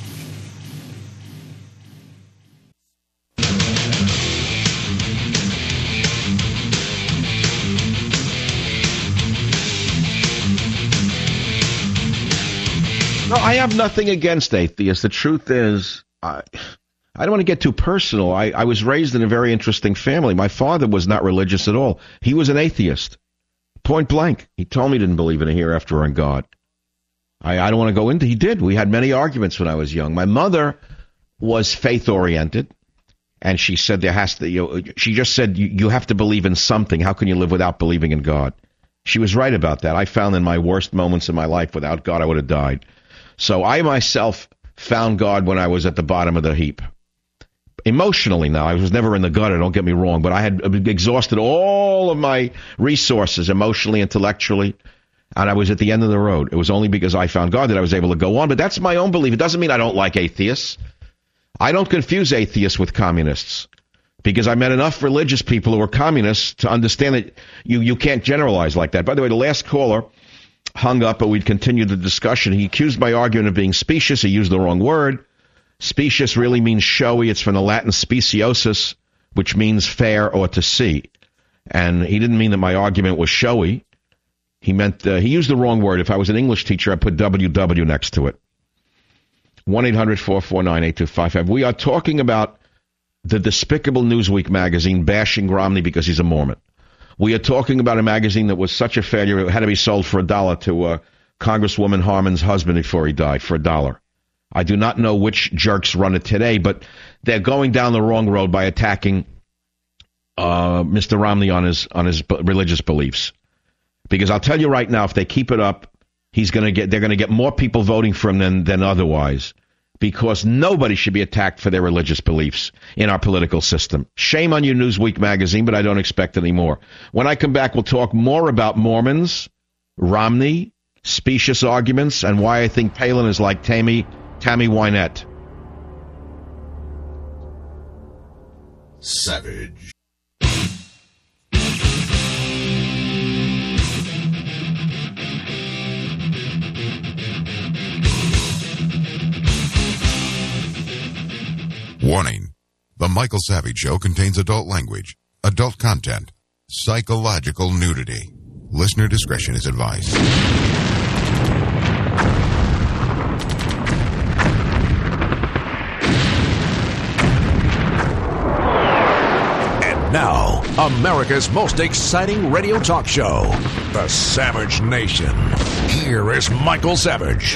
No, I have nothing against atheists. The truth is, I. I don't want to get too personal. I, I was raised in a very interesting family. My father was not religious at all. He was an atheist. Point blank. He told me he didn't believe in a hereafter or in God. I, I don't want to go into. He did. We had many arguments when I was young. My mother was faith-oriented, and she said there has to. You know, she just said you, you have to believe in something. How can you live without believing in God? She was right about that. I found in my worst moments in my life, without God, I would have died. So I myself found God when I was at the bottom of the heap. Emotionally now, I was never in the gutter, don't get me wrong, but I had exhausted all of my resources, emotionally, intellectually, and I was at the end of the road. It was only because I found God that I was able to go on, but that's my own belief. It doesn't mean I don't like atheists. I don't confuse atheists with communists, because I met enough religious people who are communists to understand that you, you can't generalize like that. By the way, the last caller hung up, but we'd continued the discussion. He accused my argument of being specious. He used the wrong word. Specious really means showy. It's from the Latin speciosus, which means fair or to see. And he didn't mean that my argument was showy. He meant, uh, he used the wrong word. If I was an English teacher, I'd put W W next to it. one eight hundred four four nine eight two five five. We are talking about the despicable Newsweek magazine bashing Romney because he's a Mormon. We are talking about a magazine that was such a failure, it had to be sold for a dollar to uh, Congresswoman Harmon's husband before he died, for a dollar. I do not know which jerks run it today, but they're going down the wrong road by attacking uh, Mister Romney on his on his religious beliefs. Because I'll tell you right now, if they keep it up, he's going to get they're going to get more people voting for him than than otherwise. Because nobody should be attacked for their religious beliefs in our political system. Shame on you, Newsweek magazine, but I don't expect any more. When I come back, we'll talk more about Mormons, Romney, specious arguments, and why I think Palin is like Tammy. Tammy Wynette. Savage. Warning. The Michael Savage Show contains adult language, adult content, psychological nudity. Listener discretion is advised. Now, America's most exciting radio talk show, The Savage Nation. Here is Michael Savage.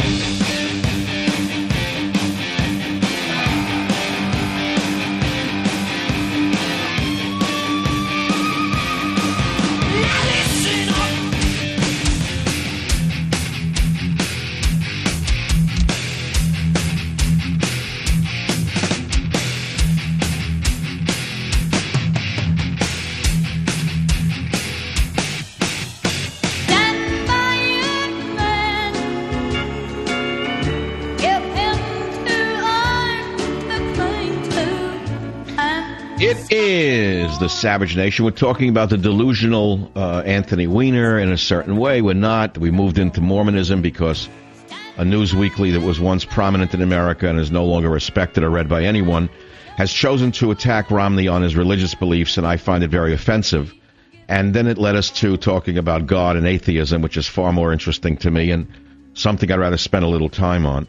It is the Savage Nation. We're talking about the delusional uh, Anthony Weiner in a certain way. We're not. We moved into Mormonism because a news weekly that was once prominent in America and is no longer respected or read by anyone has chosen to attack Romney on his religious beliefs, and I find it very offensive. And then it led us to talking about God and atheism, which is far more interesting to me and something I'd rather spend a little time on.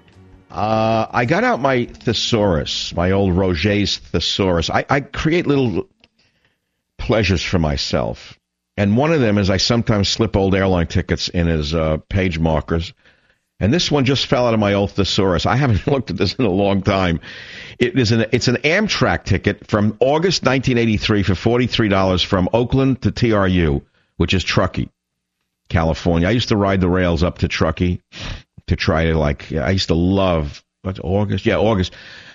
Uh, I got out my thesaurus, my old Roget's thesaurus. I, I create little pleasures for myself. And one of them is I sometimes slip old airline tickets in as uh, page markers. And this one just fell out of my old thesaurus. I haven't looked at this in a long time. It is an it's an Amtrak ticket from August nineteen eighty-three for forty-three dollars from Oakland to T R U, which is Truckee, California. I used to ride the rails up to Truckee to try to, like, I used to love, what's August? Yeah, August.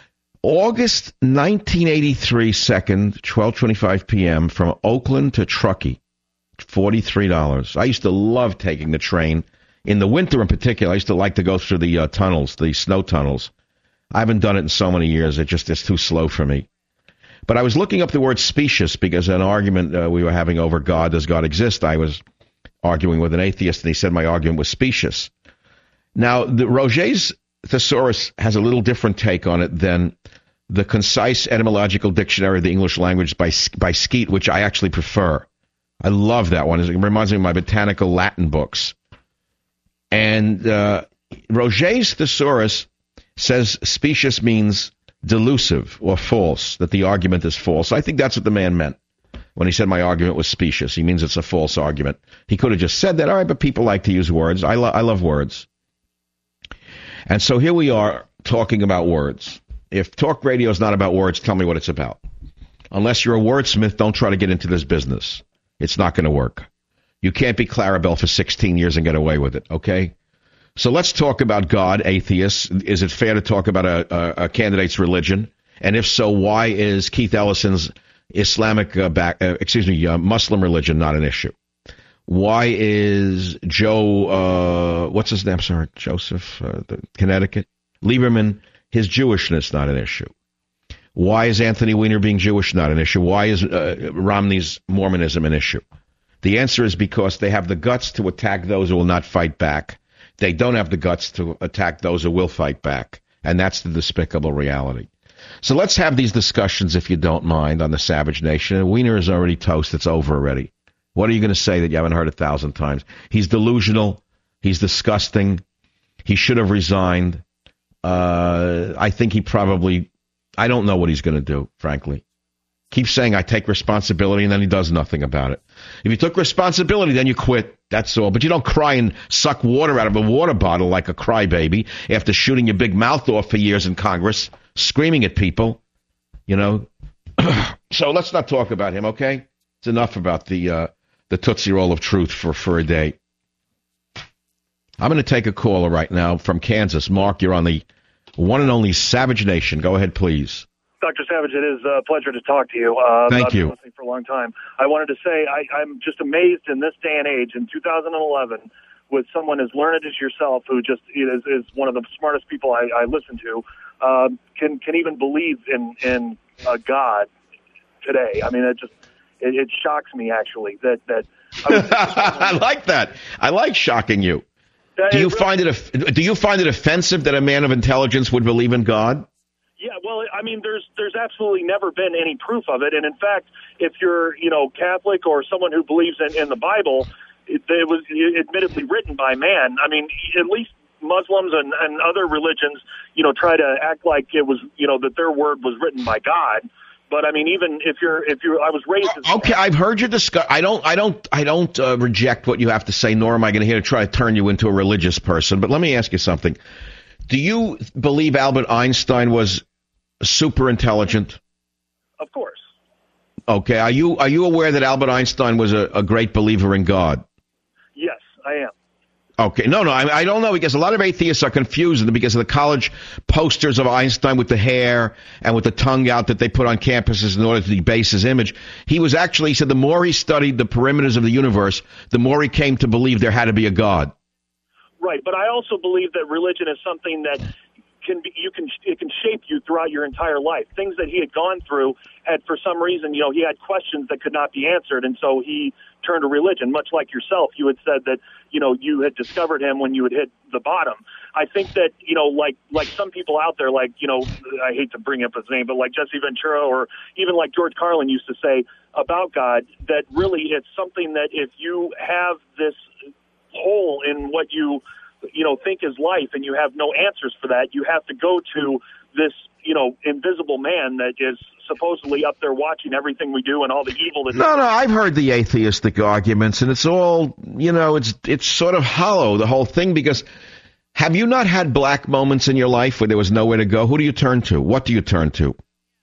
August nineteen eighty-three, second, twelve twenty-five p.m. from Oakland to Truckee, forty-three dollars. I used to love taking the train. In the winter in particular, I used to like to go through the uh, tunnels, the snow tunnels. I haven't done it in so many years. It just is too slow for me. But I was looking up the word specious because an argument uh, we were having over God, does God exist? I was arguing with an atheist, and he said my argument was specious. Now, the Roget's thesaurus has a little different take on it than the concise etymological dictionary of the English language by by Skeet, which I actually prefer. I love that one. It reminds me of my botanical Latin books. And uh, Roget's thesaurus says specious means delusive or false, that the argument is false. I think that's what the man meant. when he said my argument was specious. He means it's a false argument. He could have just said that. All right, but people like to use words. I, lo- I love words. And so here we are talking about words. If talk radio is not about words, tell me what it's about. Unless you're a wordsmith, don't try to get into this business. It's not going to work. You can't be Clarabelle for sixteen years and get away with it, okay? So let's talk about God, atheists. Is it fair to talk about a, a, a candidate's religion? And if so, why is Keith Ellison's Islamic, uh, back, uh, excuse me, uh, Muslim religion not an issue? Why is Joe, uh, what's his name, sorry, Joseph, uh, the Connecticut, Lieberman, his Jewishness not an issue? Why is Anthony Weiner being Jewish not an issue? Why is uh, Romney's Mormonism an issue? The answer is because they have the guts to attack those who will not fight back. They don't have the guts to attack those who will fight back. And that's the despicable reality. So let's have these discussions, if you don't mind, on the Savage Nation. Weiner is already toast. It's over already. What are you going to say that you haven't heard a thousand times? He's delusional. He's disgusting. He should have resigned. Uh, I think he probably, I don't know what he's going to do, frankly. Keeps saying, I take responsibility, and then he does nothing about it. If you took responsibility, then you quit. That's all. But you don't cry and suck water out of a water bottle like a crybaby after shooting your big mouth off for years in Congress, screaming at people, you know. So let's not talk about him, okay? It's enough about the uh, the Tootsie Roll of truth for, for a day. I'm going to take a caller right now from Kansas. Mark, you're on the one and only Savage Nation. Go ahead, please. Doctor Savage, it is a pleasure to talk to you. Uh, Thank I've you. been listening for a long time. I wanted to say I, I'm just amazed in this day and age, in two thousand eleven, with someone as learned as yourself, who just is, is one of the smartest people I, I listen to, uh, can can even believe in in a God today. I mean, it just it, it shocks me actually that that. I, was I like that. I like shocking you. That do you really, find it do you find it offensive that a man of intelligence would believe in God? Yeah, well, I mean, there's there's absolutely never been any proof of it, and in fact, if you're you know Catholic or someone who believes in, in the Bible, it, it was admittedly written by man. I mean, at least Muslims and, and other religions, you know, try to act like it was you know that their word was written by God. But I mean, even if you're if you're, I was raised. As okay, I've heard you discuss. I don't, I don't, I don't uh, reject what you have to say, nor am I going to here to try to turn you into a religious person. But let me ask you something: do you believe Albert Einstein was super intelligent? Of course. Okay. Are you are you aware that Albert Einstein was a, a great believer in God? Yes, I am. Okay. No, no, I, I don't know, because a lot of atheists are confused because of the college posters of Einstein with the hair and with the tongue out that they put on campuses in order to debase his image. He was actually, he said the more he studied the perimeters of the universe, the more he came to believe there had to be a God. Right, but I also believe that religion is something that can be, you can it can shape you throughout your entire life. Things that he had gone through had, for some reason, you know, he had questions that could not be answered, and so he turned to religion. Much like yourself, you had said that you know you had discovered him when you had hit the bottom. I think that you know, like like some people out there, like you know, I hate to bring up his name, but like Jesse Ventura or even like George Carlin used to say about God, that really it's something that if you have this hole in what you you know, think is life, and you have no answers for that, you have to go to this, you know, invisible man that is supposedly up there watching everything we do and all the evil that... No, no, I've heard the atheistic arguments, and it's all, you know, it's it's sort of hollow, the whole thing, because have you not had black moments in your life where there was nowhere to go? Who do you turn to? What do you turn to?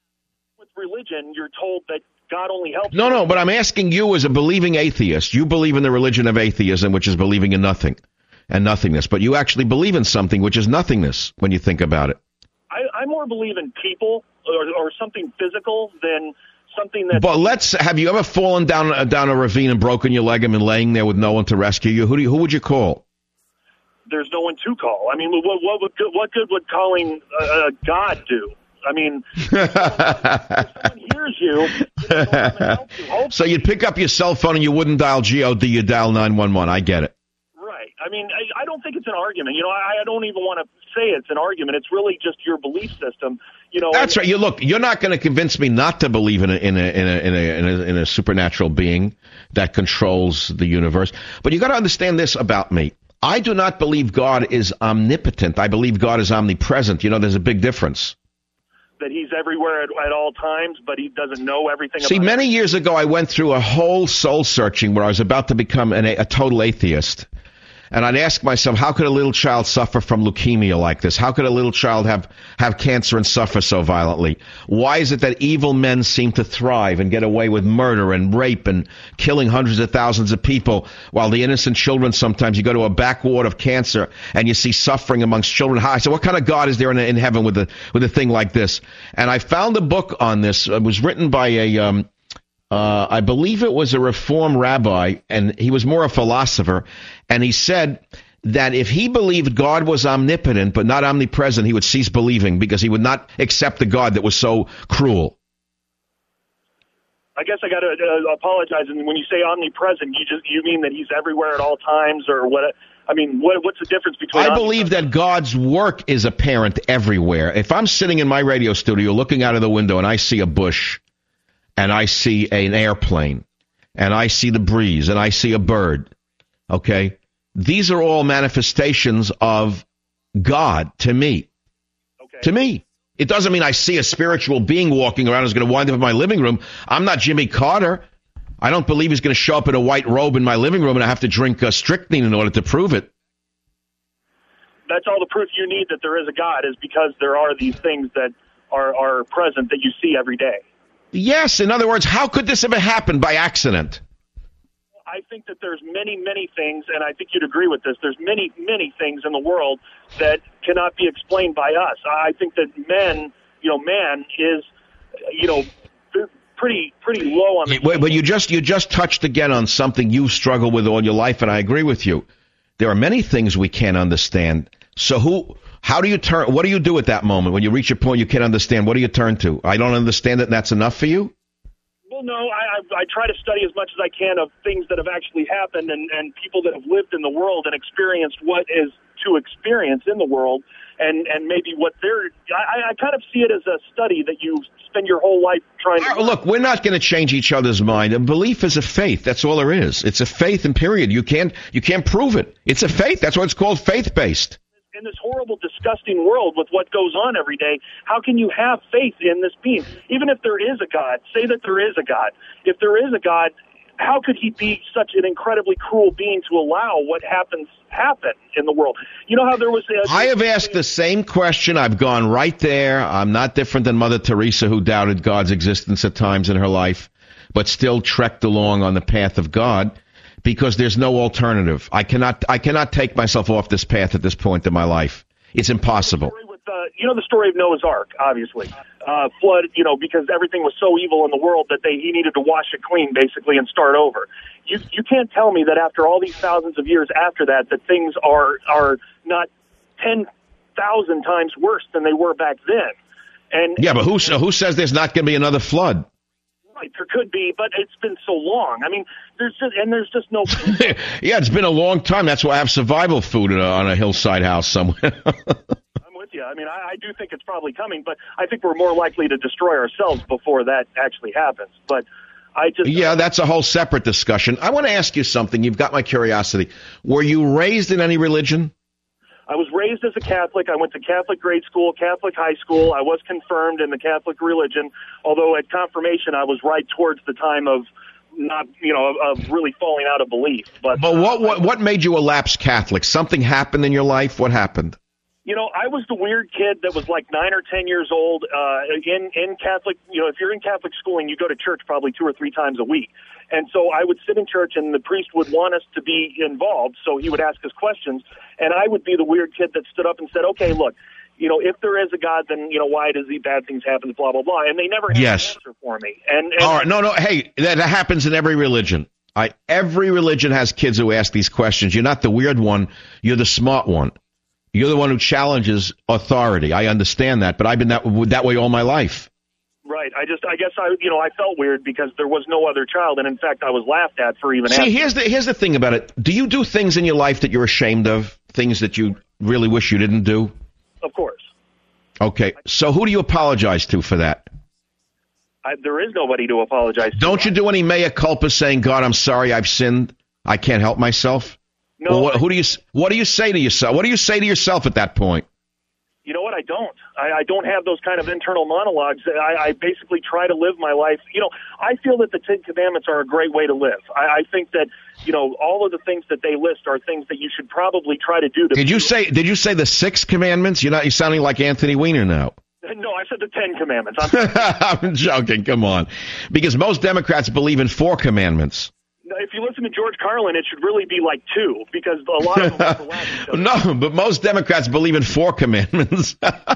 With religion, you're told that God only helps... No, no, but I'm asking you as a believing atheist. You believe in the religion of atheism, which is believing in nothing and nothingness, but you actually believe in something which is nothingness when you think about it. I, I more believe in people or, or something physical than something that... But let's, have you ever fallen down, uh, down a ravine and broken your leg and been laying there with no one to rescue you? Who do you, who would you call? There's no one to call. I mean, what, what, would, what good would calling uh, God do? I mean, if someone hears you, you know, you. So you'd pick up your cell phone and you wouldn't dial G O D, you dial nine one one. I get it. I mean, I, I don't think it's an argument. You know, I, I don't even want to say it's an argument. It's really just your belief system. You know, that's and, right. You look, you're not going to convince me not to believe in a in a in a in a in a, in a supernatural being that controls the universe. But you got to understand this about me. I do not believe God is omnipotent. I believe God is omnipresent. You know, there's a big difference. that he's everywhere at, at all times, but he doesn't know everything. See, about many it. years ago, I went through a whole soul searching where I was about to become an, a total atheist. And I'd ask myself, how could a little child suffer from leukemia like this? How could a little child have, have cancer and suffer so violently? Why is it that evil men seem to thrive and get away with murder and rape and killing hundreds of thousands of people, while the innocent children, sometimes you go to a backward of cancer and you see suffering amongst children? I said, what kind of God is there in, in heaven with a, with a thing like this? And I found a book on this. It was written by a... Um, Uh, I believe it was a Reform rabbi, and he was more a philosopher, and he said that if he believed God was omnipotent but not omnipresent, he would cease believing because he would not accept the God that was so cruel. I guess I got to uh, apologize. And when you say omnipresent, you just you mean that he's everywhere at all times, or what? I mean, what, what's the difference between? I believe that God's work is apparent everywhere. If I'm sitting in my radio studio looking out of the window and I see a bush, and I see an airplane, and I see the breeze, and I see a bird, okay? These are all manifestations of God to me. Okay. To me. It doesn't mean I see a spiritual being walking around who's going to wind up in my living room. I'm not Jimmy Carter. I don't believe he's going to show up in a white robe in my living room and I have to drink uh, strychnine in order to prove it. That's all the proof you need that there is a God, is because there are these things that are, are present that you see every day. Yes. In other words, how could this ever happen by accident? I think that there's many, many things, and I think you'd agree with this, there's many, many things in the world that cannot be explained by us. I think that men, you know, man is, you know, pretty pretty low on the... Wait, but you just, you just touched again on something you've struggled with all your life, and I agree with you. There are many things we can't understand. So who... How do you turn? What do you do at that moment when you reach a point you can't understand? What do you turn to? I don't understand it, and that's enough for you? Well, no. I, I, I try to study as much as I can of things that have actually happened and, and people that have lived in the world and experienced what is to experience in the world, and, and maybe what they're... I, I kind of see it as a study that you spend your whole life trying to... Look, we're not going to change each other's mind. A belief is a faith. That's all there is. It's a faith, and period. You can't, you can't prove it. It's a faith. That's why it's called faith-based. In this horrible, disgusting world with what goes on every day, how can you have faith in this being? Even if there is a God, say that there is a God. If there is a God, how could he be such an incredibly cruel being to allow what happens happen in the world? You know how there was... A, I have asked the same question. I've gone right there. I'm not different than Mother Teresa, who doubted God's existence at times in her life, but still trekked along on the path of God. Because there's no alternative. I cannot I cannot take myself off this path at this point in my life. It's impossible. With, uh, you know the story of Noah's Ark, obviously. Uh, flood, you know, because everything was so evil in the world that they he needed to wash it clean, basically, and start over. You you can't tell me that after all these thousands of years after that, that things are, are not ten thousand times worse than they were back then. And Yeah, but who, who says there's not going to be another flood? Right, there could be, but it's been so long. I mean, there's just, and there's just no... Yeah, it's been a long time. That's why I have survival food in a, on a hillside house somewhere. I'm with you. I mean, I, I do think it's probably coming, but I think we're more likely to destroy ourselves before that actually happens. But I just... Yeah, that's a whole separate discussion. I want to ask you something. You've got my curiosity. Were you raised in any religion? I was raised as a Catholic. I went to Catholic grade school, Catholic high school. I was confirmed in the Catholic religion, although at confirmation I was right towards the time of not, you know, of really falling out of belief. But, but what, what what made you a lapsed Catholic? Something happened in your life? What happened? You know, I was the weird kid that was like nine or ten years old uh, in, in Catholic, you know, if you're in Catholic schooling, you go to church probably two or three times a week. And so I would sit in church and the priest would want us to be involved, so he would ask us questions. And I would be the weird kid that stood up and said, okay, look, you know, if there is a God, then, you know, why does these bad things happen, blah, blah, blah. And they never had yes. an answer for me. And, and All right, no, no, hey, that happens in every religion. I, every religion has kids who ask these questions. You're not the weird one. You're the smart one. You're the one who challenges authority. I understand that, but I've been that, that way all my life. Right. I just, I guess I, you know, I felt weird because there was no other child, and in fact, I was laughed at for even. See, asking. here's the here's the thing about it. Do you do things in your life that you're ashamed of? Things that you really wish you didn't do? Of course. Okay. So who do you apologize to for that? I, there is nobody to apologize to. Don't you do any mea culpa saying, God, I'm sorry, I've sinned. I can't help myself? No. What, who do you? What do you say to yourself? What do you say to yourself at that point? You know what? I don't. I, I don't have those kind of internal monologues. I, I basically try to live my life. You know, I feel that the Ten Commandments are a great way to live. I, I think that, you know, all of the things that they list are things that you should probably try to do. To did you say? Did you say the six commandments? You're not. You're sounding like Anthony Weiner now. No, I said the Ten Commandments. I'm, I'm joking. Come on, because most Democrats believe in four commandments. If you listen to George Carlin, it should really be like two, because a lot of them overlap. No, but most Democrats believe in four commandments.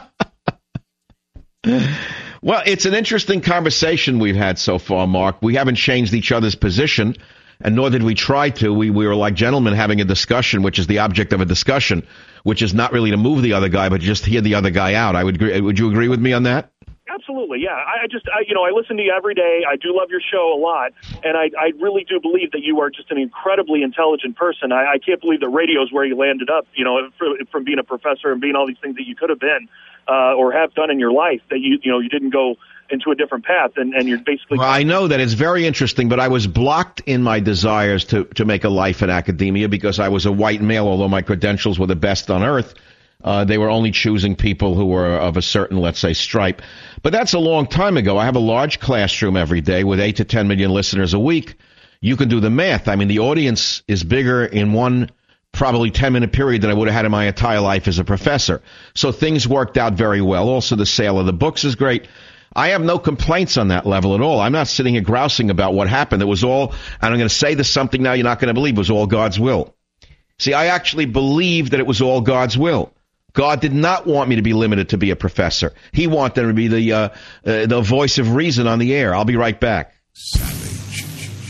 Well, it's an interesting conversation we've had so far, Mark. We haven't changed each other's position, and nor did we try to. We, we were like gentlemen having a discussion, which is the object of a discussion, which is not really to move the other guy, but just hear the other guy out. I would agree. Would you agree with me on that? Absolutely, yeah. I just, I, you know, I listen to you every day. I do love your show a lot, and I, I really do believe that you are just an incredibly intelligent person. I, I can't believe that radio is where you landed up, you know, for, from being a professor and being all these things that you could have been uh, or have done in your life, that you, you know, you didn't go into a different path, and, and you're basically... Well, I know that it's very interesting, but I was blocked in my desires to, to make a life in academia because I was a white male, although my credentials were the best on earth. Uh, they were only choosing people who were of a certain, let's say, stripe. But that's a long time ago. I have a large classroom every day with eight to ten million listeners a week. You can do the math. I mean, the audience is bigger in one probably ten-minute period than I would have had in my entire life as a professor. So things worked out very well. Also, the sale of the books is great. I have no complaints on that level at all. I'm not sitting here grousing about what happened. It was all, and I'm going to say this something now you're not going to believe, it was all God's will. See, I actually believe that it was all God's will. God did not want me to be limited to be a professor. He wanted to be the uh, uh, the voice of reason on the air. I'll be right back. Savage.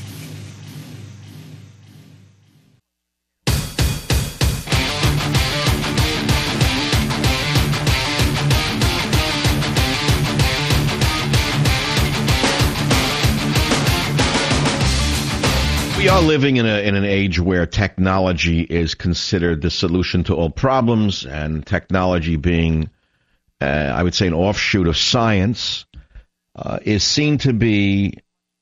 We are living in a in an age where technology is considered the solution to all problems, and technology being, uh, I would say, an offshoot of science, uh, is seen to be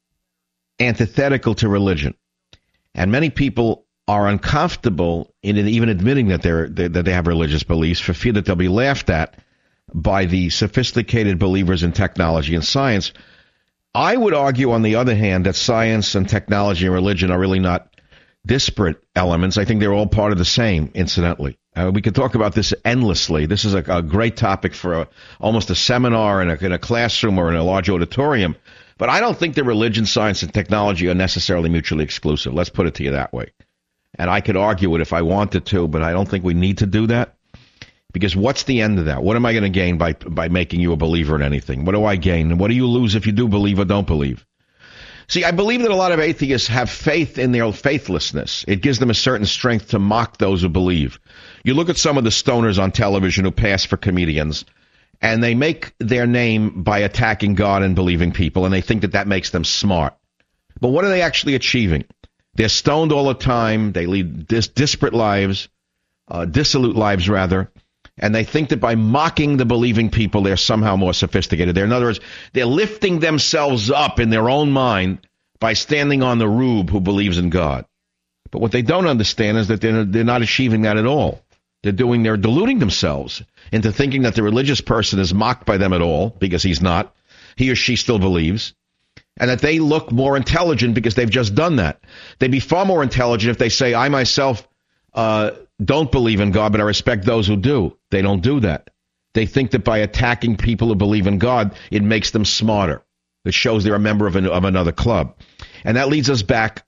antithetical to religion. And many people are uncomfortable in even admitting that they're that they have religious beliefs for fear that they'll be laughed at by the sophisticated believers in technology and science. I would argue, on the other hand, that science and technology and religion are really not disparate elements. I think they're all part of the same, incidentally. Uh, we could talk about this endlessly. This is a, a great topic for a, almost a seminar in a, in a classroom or in a large auditorium. But I don't think that religion, science, and technology are necessarily mutually exclusive. Let's put it to you that way. And I could argue it if I wanted to, but I don't think we need to do that. Because what's the end of that? What am I going to gain by by making you a believer in anything? What do I gain? And what do you lose if you do believe or don't believe? See, I believe that a lot of atheists have faith in their faithlessness. It gives them a certain strength to mock those who believe. You look at some of the stoners on television who pass for comedians, and they make their name by attacking God and believing people, and they think that that makes them smart. But what are they actually achieving? They're stoned all the time. They lead dis- disparate lives, uh, dissolute lives, rather. And they think that by mocking the believing people, they're somehow more sophisticated. They're, in other words, they're lifting themselves up in their own mind by standing on the rube who believes in God. But what they don't understand is that they're, they're not achieving that at all. They're doing, they're deluding themselves into thinking that the religious person is mocked by them at all, because he's not. He or she still believes. And that they look more intelligent because they've just done that. They'd be far more intelligent if they say, I myself uh, don't believe in God, but I respect those who do. They don't do that. They think that by attacking people who believe in God, it makes them smarter. It shows they're a member of, an, of another club. And that leads us back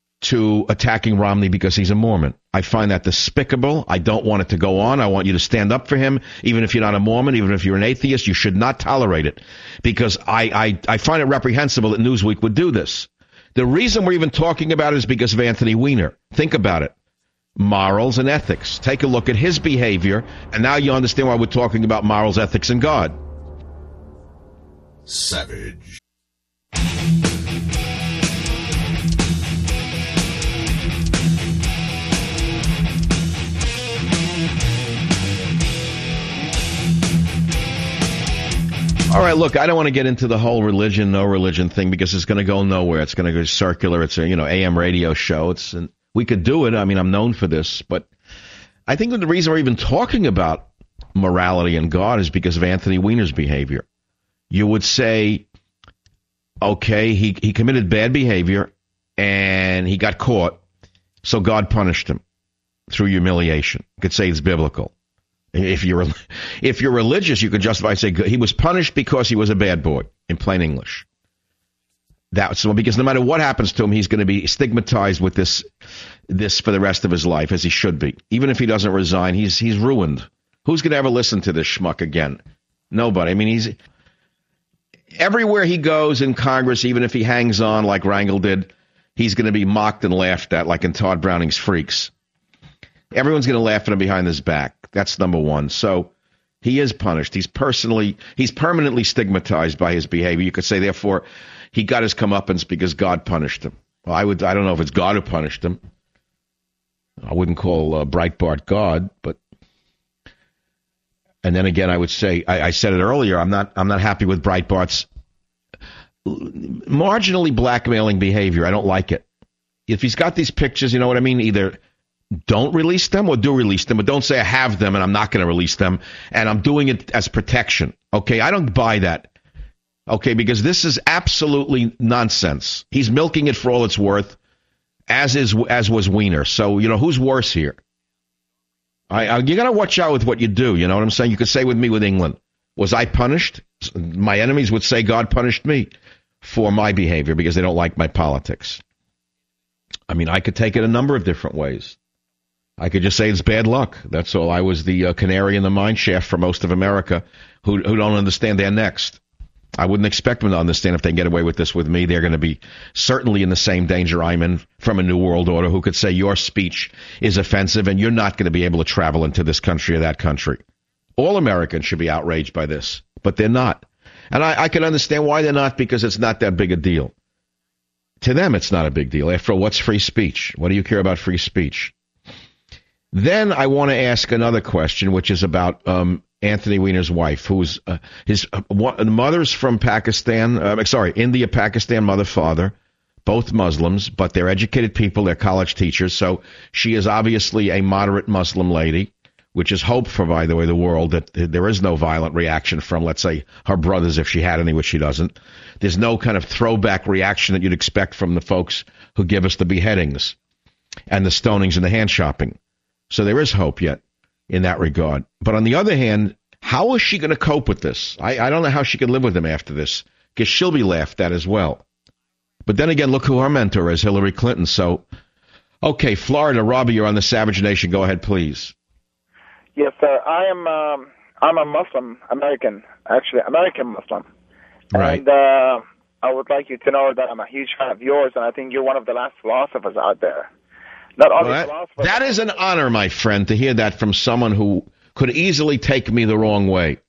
to attacking Romney because he's a Mormon. I find that despicable. I don't want it to go on. I want you to stand up for him. Even if you're not a Mormon, even if you're an atheist, you should not tolerate it. Because I, I, I find it reprehensible that Newsweek would do this. The reason we're even talking about it is because of Anthony Weiner. Think about it. Morals and ethics. Take a look at his behavior, and now you understand why we're talking about morals, ethics, and God. Savage. All right, look, I don't want to get into the whole religion, no religion thing because it's going to go nowhere. It's going to go circular. It's a, you know, A M radio show. It's an, we could do it. I mean, I'm known for this, but I think that the reason we're even talking about morality and God is because of Anthony Weiner's behavior. You would say, okay, he, he committed bad behavior and he got caught, so God punished him through humiliation. You could say it's biblical. If you're if you're religious, you could justify and say he was punished because he was a bad boy, in plain English. That's so because no matter what happens to him, he's going to be stigmatized with this this for the rest of his life, as he should be. Even if he doesn't resign, he's he's ruined. Who's going to ever listen to this schmuck again? Nobody. I mean, he's everywhere he goes in Congress, even if he hangs on like Rangel did, he's going to be mocked and laughed at like in Todd Browning's Freaks. Everyone's going to laugh at him behind his back. That's number one. So he is punished. He's personally, he's permanently stigmatized by his behavior. You could say, therefore, he got his comeuppance because God punished him. Well, I would, I don't know if it's God who punished him. I wouldn't call uh, Breitbart God, but. And then again, I would say, I, I said it earlier. I'm not, I'm not happy with Breitbart's marginally blackmailing behavior. I don't like it. If he's got these pictures, you know what I mean? Either don't release them or do release them, but don't say I have them and I'm not going to release them and I'm doing it as protection. Okay, I don't buy that. Okay, because this is absolutely nonsense. He's milking it for all it's worth, as is as was Weiner. So, you know, who's worse here? I, I you got to watch out with what you do. You know what I'm saying? You could say with me with England, was I punished? My enemies would say God punished me for my behavior because they don't like my politics. I mean, I could take it a number of different ways. I could just say it's bad luck. That's all. I was the uh, canary in the mine shaft for most of America who who don't understand they're next. I wouldn't expect them to understand if they get away with this with me. They're going to be certainly in the same danger I'm in from a New World Order who could say your speech is offensive and you're not going to be able to travel into this country or that country. All Americans should be outraged by this, but they're not. And I, I can understand why they're not, because it's not that big a deal. To them, it's not a big deal. After all, what's free speech? What do you care about free speech? Then I want to ask another question, which is about um, Anthony Weiner's wife, who's uh, his uh, one, mother's from Pakistan. Uh, sorry, India, Pakistan, mother, father, both Muslims, but they're educated people. They're college teachers. So she is obviously a moderate Muslim lady, which is hope for, by the way, the world that there is no violent reaction from, let's say, her brothers, if she had any, which she doesn't. There's no kind of throwback reaction that you'd expect from the folks who give us the beheadings and the stonings and the hand shopping. So there is hope yet in that regard. But on the other hand, how is she going to cope with this? I, I don't know how she can live with him after this, because she'll be laughed at as well. But then again, look who her mentor is, Hillary Clinton. So, okay, Florida, Robbie, you're on the Savage Nation. Go ahead, please. Yes, sir. I am. Um, I'm a Muslim American, actually American Muslim. Right. And uh, I would like you to know that I'm a huge fan of yours, and I think you're one of the last philosophers out there. Not only well, that, philosophers. That is an honor, my friend, to hear that from someone who could easily take me the wrong way.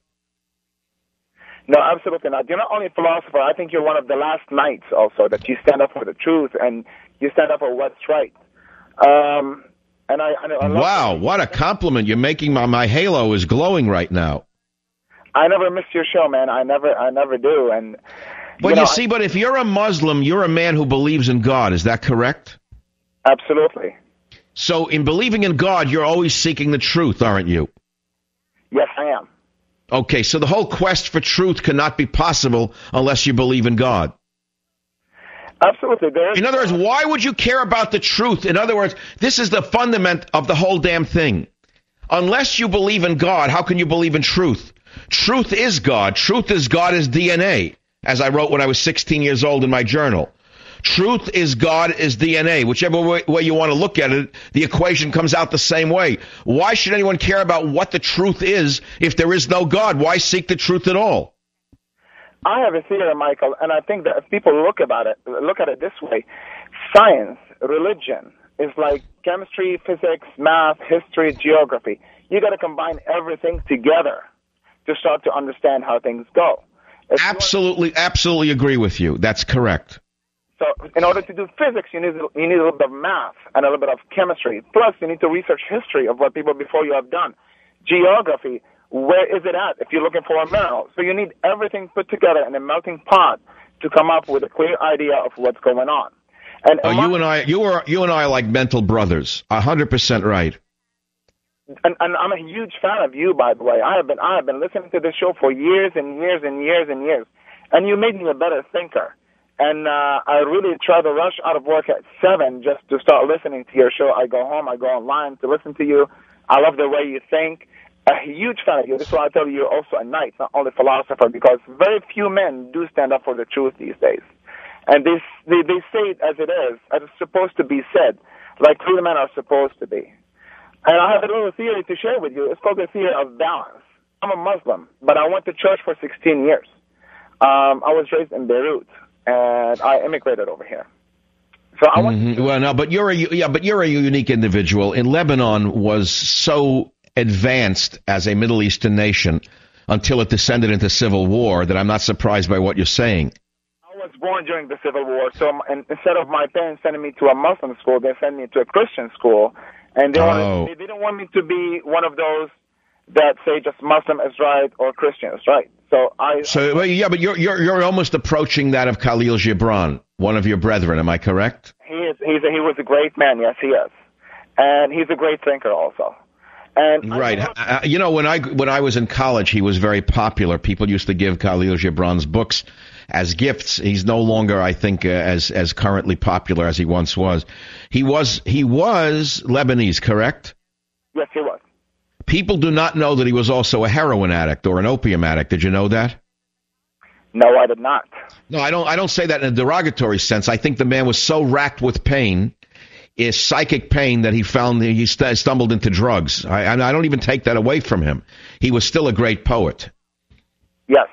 No, absolutely not. You're not only a philosopher. I think you're one of the last knights also, that you stand up for the truth and you stand up for what's right. Um, and I, I, I wow, what a compliment. You're making my, my halo is glowing right now. I never miss your show, man. I never, I never do. And But you, you know, see, I, but if you're a Muslim, you're a man who believes in God. Is that correct? Absolutely. So in believing in God, you're always seeking the truth, aren't you? Yes, I am. Okay, so the whole quest for truth cannot be possible unless you believe in God. Absolutely. There is- in other words, why would you care about the truth? In other words, this is the fundament of the whole damn thing. Unless you believe in God, how can you believe in truth? Truth is God. Truth is God is D N A, as I wrote when I was sixteen years old in my journal. Truth is God is D N A. Whichever way, way you want to look at it, the equation comes out the same way. Why should anyone care about what the truth is if there is no God? Why seek the truth at all? I have a theory, Michael, and I think that if people look about it, look at it this way, science, religion is like chemistry, physics, math, history, geography. You got to combine everything together to start to understand how things go. If absolutely, want- absolutely agree with you. That's correct. So in order to do physics, you need you need a little bit of math and a little bit of chemistry. Plus, you need to research history of what people before you have done. Geography, where is it at if you're looking for a mineral? So you need everything put together in a melting pot to come up with a clear idea of what's going on. And oh, you and I, you are you and I are like mental brothers. A hundred percent right. and, and I'm a huge fan of you, by the way. I have been I have been listening to this show for years and years and years and years, and you made me a better thinker. And uh, I really try to rush out of work at seven just to start listening to your show. I go home, I go online to listen to you. I love the way you think. A huge fan of you. This is why I tell you you're also a knight, not only a philosopher, because very few men do stand up for the truth these days. And they, they, they say it as it is, as it's supposed to be said, like true men are supposed to be. And I have a little theory to share with you. It's called the theory of balance. I'm a Muslim, but I went to church for sixteen years. Um, I was raised in Beirut, and I immigrated over here. So I want mm-hmm. to- well, no, but you're a yeah, but you're a unique individual. In Lebanon was so advanced as a Middle Eastern nation until it descended into civil war that I'm not surprised by what you're saying. I was born during the Civil War, so and instead of my parents sending me to a Muslim school, they sent me to a Christian school, and they, Oh. wanted, they didn't want me to be one of those that say just Muslim is right or Christian is right. So I. So well, yeah, but you're you're you're almost approaching that of Khalil Gibran, one of your brethren. Am I correct? He is. He's. A, he was a great man. Yes, he is, and he's a great thinker also. And Right. Uh, you know, when I when I was in college, he was very popular. People used to give Khalil Gibran's books as gifts. He's no longer, I think, uh, as as currently popular as he once was. He was he was Lebanese, correct? Yes, he was. People do not know that he was also a heroin addict or an opium addict. Did you know that? No, I did not. No, I don't. I don't say that in a derogatory sense. I think the man was so racked with pain, is psychic pain, that he found he st- stumbled into drugs. I, I don't even take that away from him. He was still a great poet. Yes.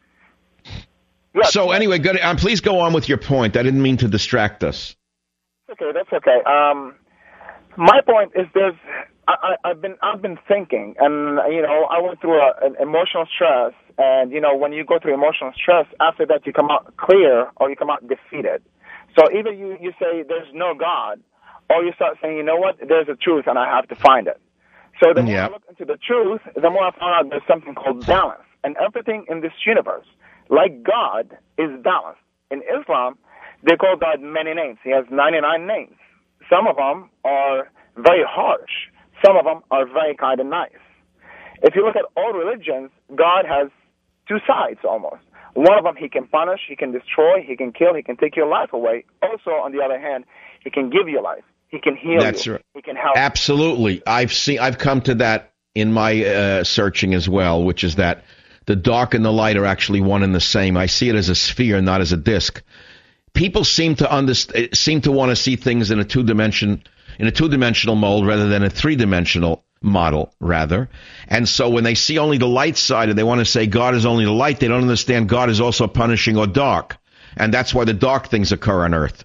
Yes. So anyway, good. Um, please go on with your point. I didn't mean to distract us. Okay, that's okay. Um, my point is there's. I, I, I've been I've been thinking, and you know, I went through a, an emotional stress, and you know, when you go through emotional stress, after that you come out clear or you come out defeated. So either you you say there's no God, or you start saying, you know what, there's a truth, and I have to find it. So the more Yeah. I look into the truth, the more I found out there's something called balance, and everything in this universe, like God, is balanced. In Islam, they call God many names. He has ninety-nine names. Some of them are very harsh. Some of them are very kind and nice. If you look at all religions, God has two sides almost. One of them, he can punish, he can destroy, he can kill, he can take your life away. Also, on the other hand, he can give you life. He can heal That's you. right. He can help. Absolutely. I've seen. I've come to that in my uh, searching as well, which is that the dark and the light are actually one and the same. I see it as a sphere, not as a disc. People seem to underst- seem to want to see things in a two dimension in a two dimensional mold rather than a three dimensional model, rather. And so when they see only the light side and they want to say God is only the light, they don't understand God is also punishing or dark, and that's why the dark things occur on Earth.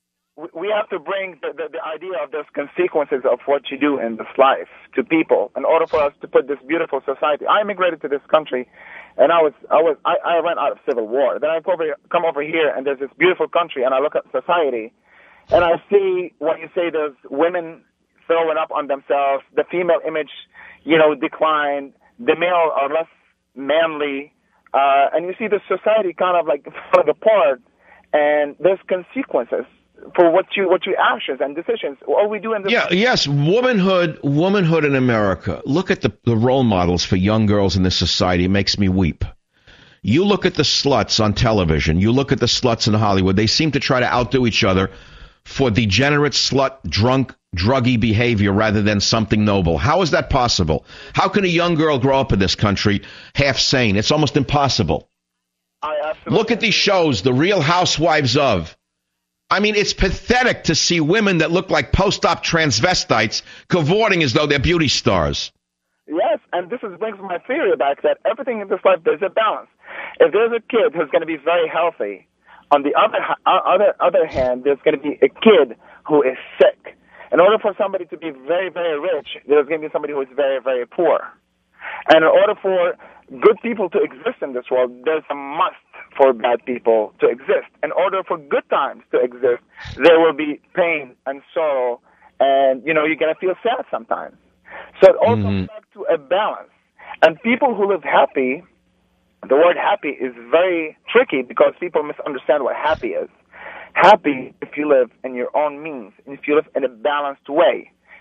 We have to bring the, the, the idea of those consequences of what you do in this life to people in order for us to put this beautiful society. I immigrated to this country, and I was I was I, I ran out of civil war. Then I come over, come over here, and there's this beautiful country, and I look at society, and I see when you say there's women throwing up on themselves, the female image, you know, decline, the male are less manly, uh, and you see the society kind of like falling apart, and there's consequences for what you what your actions and decisions. All we do in this. Yeah, yes, womanhood, womanhood in America. Look at the, the role models for young girls in this society. It makes me weep. You look at the sluts on television. You look at the sluts in Hollywood. They seem to try to outdo each other for degenerate, slut, drunk, druggy behavior rather than something noble. How is that possible? How can a young girl grow up in this country half sane? It's almost impossible. I absolutely Look at these shows, The Real Housewives of. I mean, it's pathetic to see women that look like post-op transvestites cavorting as though they're beauty stars. Yes, and this is, brings my theory back that everything in this life, there's a balance. If there's a kid who's going to be very healthy, on the other, other, other hand, there's going to be a kid who is sick. In order for somebody to be very, very rich, there's going to be somebody who is very, very poor. And in order for good people to exist in this world, there's a must for bad people to exist. In order for good times to exist, there will be pain and sorrow, and, you know, you're going to feel sad sometimes. So it all Mm-hmm. comes back to a balance. And people who live happy, the word happy is very tricky because people misunderstand what happy is. Happy if you live in your own means, if you live in a balanced way.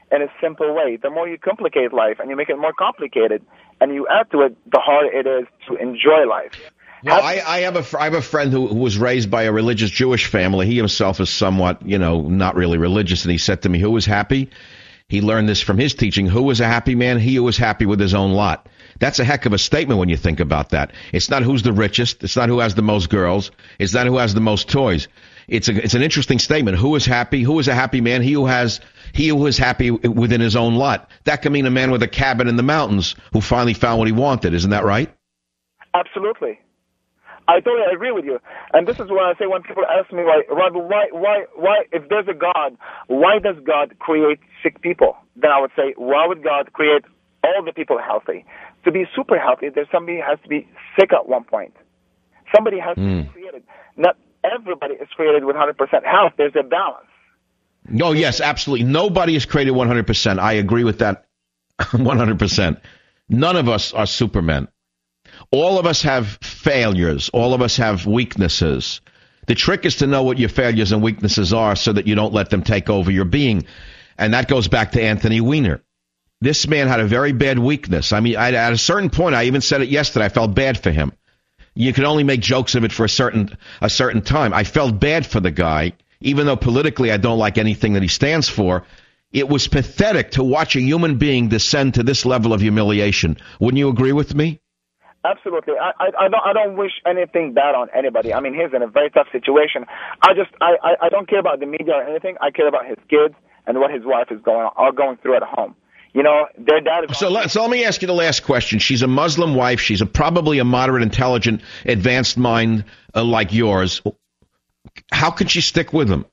in a simple way. The more you complicate life and you make it more complicated and you add to it, the harder it is to enjoy life. Well, I, I have a fr- I have a friend who, who was raised by a religious Jewish family. He himself is somewhat, you know, not really religious, and he said to me, who was happy? He learned this from his teaching. Who was a happy man? He who was happy with his own lot. That's a heck of a statement when you think about that. It's not who's the richest. It's not who has the most girls. It's not who has the most toys. It's a, it's an interesting statement. Who is happy? Who is a happy man? He who has, he who is happy within his own lot. That can mean a man with a cabin in the mountains who finally found what he wanted. Isn't that right? Absolutely. I totally agree with you. And this is what I say when people ask me, why, why, why, why, if there's a God, why does God create sick people? Then I would say, why would God create all the people healthy? To be super healthy, there's somebody has to be sick at one point. Somebody has mm. to be created. Not everybody is created with one hundred percent health. There's a balance. No, yes, absolutely. Nobody is created one hundred percent. I agree with that one hundred percent. None of us are supermen. All of us have failures. All of us have weaknesses. The trick is to know what your failures and weaknesses are so that you don't let them take over your being. And that goes back to Anthony Weiner. This man had a very bad weakness. I mean, I, at a certain point, I even said it yesterday, I felt bad for him. You can only make jokes of it for a certain a certain time. I felt bad for the guy, even though politically I don't like anything that he stands for. It was pathetic to watch a human being descend to this level of humiliation. Wouldn't you agree with me? Absolutely. I, I, I don't I don't wish anything bad on anybody. I mean, he's in a very tough situation. I just I, I, I don't care about the media or anything. I care about his kids and what his wife is going are going through at home. You know, their dad is... So let, so let me ask you the last question. She's a Muslim wife. She's a, probably a moderate, intelligent, advanced mind uh, like yours. How can she stick with him?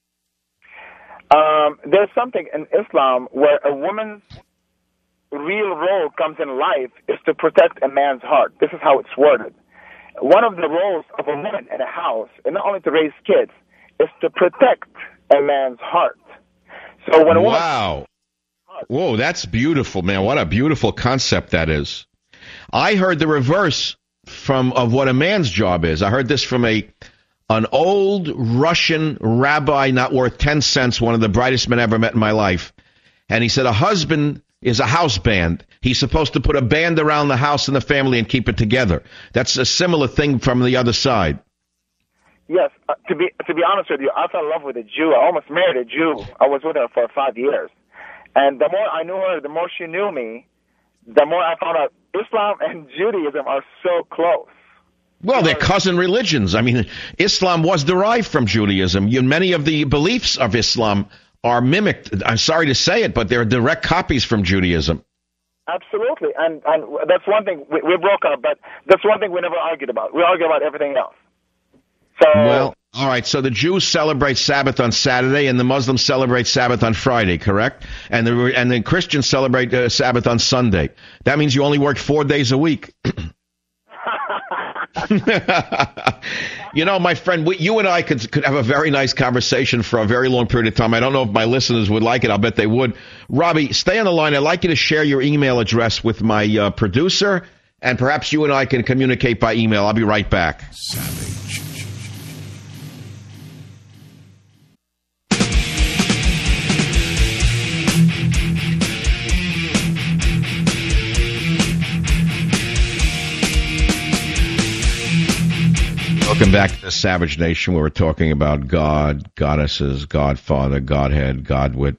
Um, there's something in Islam where a woman's real role comes in life is to protect a man's heart. This is how it's worded. One of the roles of a woman in a house, and not only to raise kids, is to protect a man's heart. So when a woman... Wow. Whoa, that's beautiful, man. What a beautiful concept that is. I heard the reverse from of what a man's job is. I heard this from a an old Russian rabbi, not worth ten cents, one of the brightest men I ever met in my life. And he said a husband is a house band. He's supposed to put a band around the house and the family and keep it together. That's a similar thing from the other side. Yes, uh, to be to be honest with you, I fell in love with a Jew. I almost married a Jew. I was with her for five years. And the more I knew her, the more she knew me, the more I found out Islam and Judaism are so close. Well, they're cousin religions. I mean, Islam was derived from Judaism. You, many of the beliefs of Islam are mimicked. I'm sorry to say it, but they're direct copies from Judaism. Absolutely. And, and that's one thing. We, we broke up, but that's one thing we never argued about. We argued about everything else. So, well, all right. So the Jews celebrate Sabbath on Saturday, and the Muslims celebrate Sabbath on Friday, correct? And the and the Christians celebrate uh, Sabbath on Sunday. That means you only work four days a week. You know, my friend, we, you and I could could have a very nice conversation for a very long period of time. I don't know if my listeners would like it. I'll bet they would. Robbie, stay on the line. I'd like you to share your email address with my uh, producer, and perhaps you and I can communicate by email. I'll be right back. Savage. Welcome back to the Savage Nation, where we're talking about God, goddesses, Godfather, Godhead, Godwit,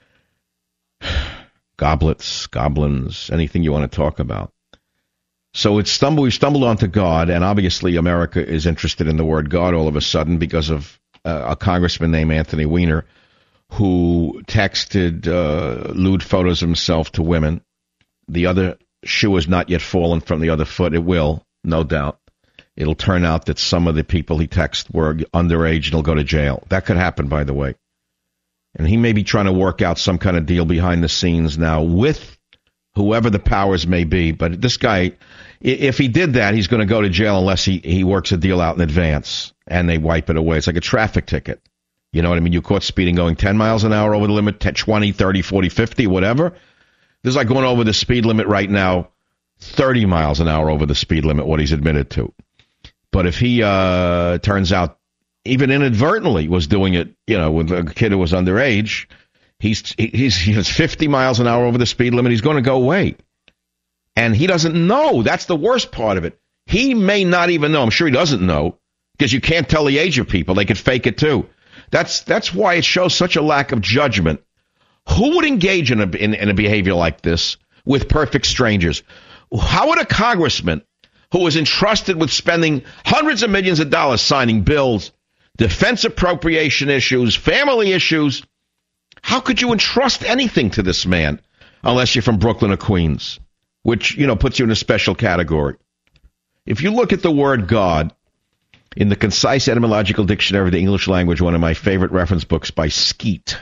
goblets, goblins, anything you want to talk about. So it's stumbled, we've stumbled onto God, and obviously America is interested in the word God all of a sudden because of uh, a congressman named Anthony Weiner who texted uh, lewd photos of himself to women. The other shoe has not yet fallen from the other foot. It will, no doubt. It'll turn out that some of the people he texted were underage and he'll go to jail. That could happen, by the way. And he may be trying to work out some kind of deal behind the scenes now with whoever the powers may be. But this guy, if he did that, he's going to go to jail unless he, he works a deal out in advance and they wipe it away. It's like a traffic ticket. You know what I mean? You caught speeding going ten miles an hour over the limit, twenty, thirty, forty, fifty, whatever. This is like going over the speed limit right now, thirty miles an hour over the speed limit, what he's admitted to. But if he uh, turns out, even inadvertently, was doing it, you know, with a kid who was underage, He's he's he's fifty miles an hour over the speed limit. He's going to go away. And he doesn't know. That's the worst part of it. He may not even know. I'm sure he doesn't know, because you can't tell the age of people. They could fake it too. That's that's why it shows such a lack of judgment. Who would engage in a, in, in a behavior like this with perfect strangers? How would a congressman who was entrusted with spending hundreds of millions of dollars signing bills, defense appropriation issues, family issues, how could you entrust anything to this man unless you're from Brooklyn or Queens, which, you know, puts you in a special category? If you look at the word God in the Concise Etymological Dictionary of the English Language, one of my favorite reference books by Skeet.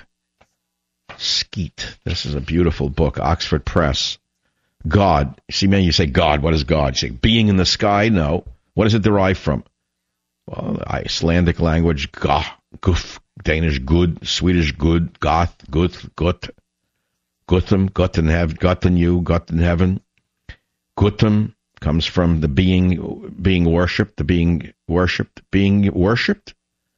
Skeet. This is a beautiful book, Oxford Press. God. See, man, you say God. What is God? You say being in the sky? No. What does it derive from? Well, Icelandic language, Ga, Guf, Danish good, Swedish good, Goth, Guth, Gut, Gutham, Gut in heaven, Gut in you, Gut in heaven. Gutham comes from the being being worshipped, the being worshipped, being worshipped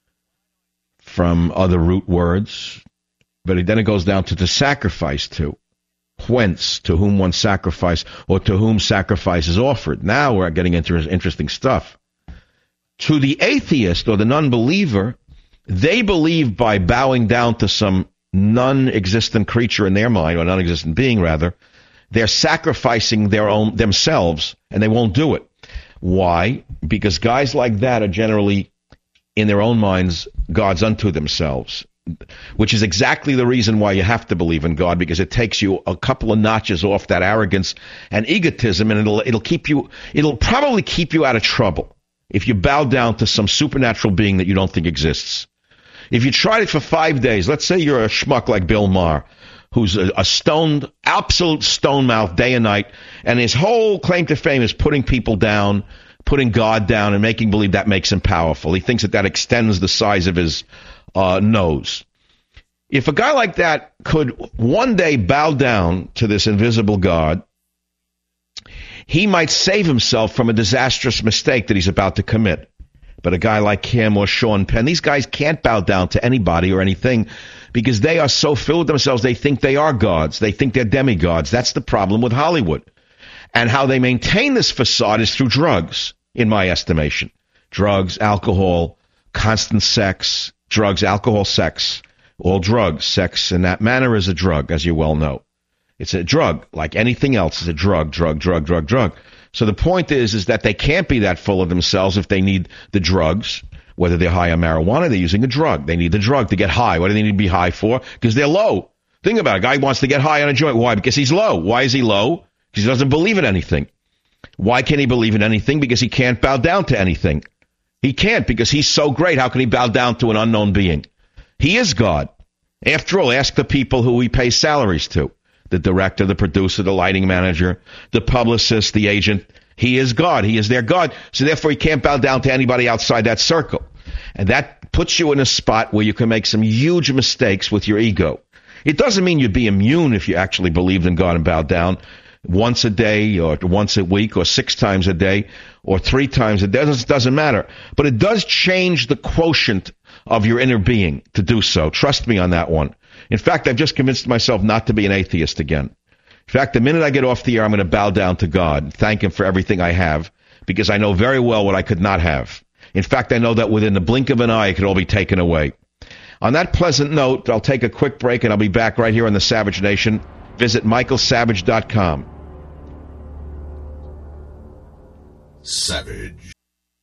from other root words. But then it goes down to to sacrifice to. Whence, to whom one sacrifice, or to whom sacrifice is offered. Now we're getting into interesting stuff. To the atheist or the non-believer, they believe by bowing down to some non-existent creature in their mind, or non-existent being rather, they're sacrificing their own themselves, and they won't do it. Why? Because guys like that are generally, in their own minds, gods unto themselves, which is exactly the reason why you have to believe in God, because it takes you a couple of notches off that arrogance and egotism, and it'll it'll keep you it'll probably keep you out of trouble if you bow down to some supernatural being that you don't think exists. If you tried it for five days, let's say you're a schmuck like Bill Maher, who's a, a stoned, absolute stone mouth day and night, and his whole claim to fame is putting people down, putting God down, and making believe that makes him powerful. He thinks that that extends the size of his uh, nose. If a guy like that could one day bow down to this invisible God, he might save himself from a disastrous mistake that he's about to commit. But a guy like him or Sean Penn, these guys can't bow down to anybody or anything because they are so filled with themselves, they think they are gods. They think they're demigods. That's the problem with Hollywood. And how they maintain this facade is through drugs, in my estimation. Drugs, alcohol, constant sex, drugs, alcohol, sex, all drugs. Sex in that manner is a drug, as you well know. It's a drug, like anything else is a drug, drug, drug, drug, drug. So the point is, is that they can't be that full of themselves if they need the drugs, whether they're high on marijuana, they're using a drug. They need the drug to get high. What do they need to be high for? Because they're low. Think about it. A guy wants to get high on a joint. Why? Because he's low. Why is he low? Because he doesn't believe in anything. Why can't he believe in anything? Because he can't bow down to anything. He can't because he's so great. How can he bow down to an unknown being? He is God. After all, ask the people who he pays salaries to. The director, the producer, the lighting manager, the publicist, the agent. He is God. He is their God. So therefore, he can't bow down to anybody outside that circle. And that puts you in a spot where you can make some huge mistakes with your ego. It doesn't mean you'd be immune if you actually believed in God and bowed down once a day or once a week or six times a day or three times a day. It doesn't matter. But it does change the quotient of your inner being to do so. Trust me on that one. In fact, I've just convinced myself not to be an atheist again. In fact, the minute I get off the air, I'm going to bow down to God and thank him for everything I have, because I know very well what I could not have. In fact, I know that within the blink of an eye, it could all be taken away. On that pleasant note, I'll take a quick break, and I'll be back right here on the Savage Nation. Visit michael savage dot com. Savage.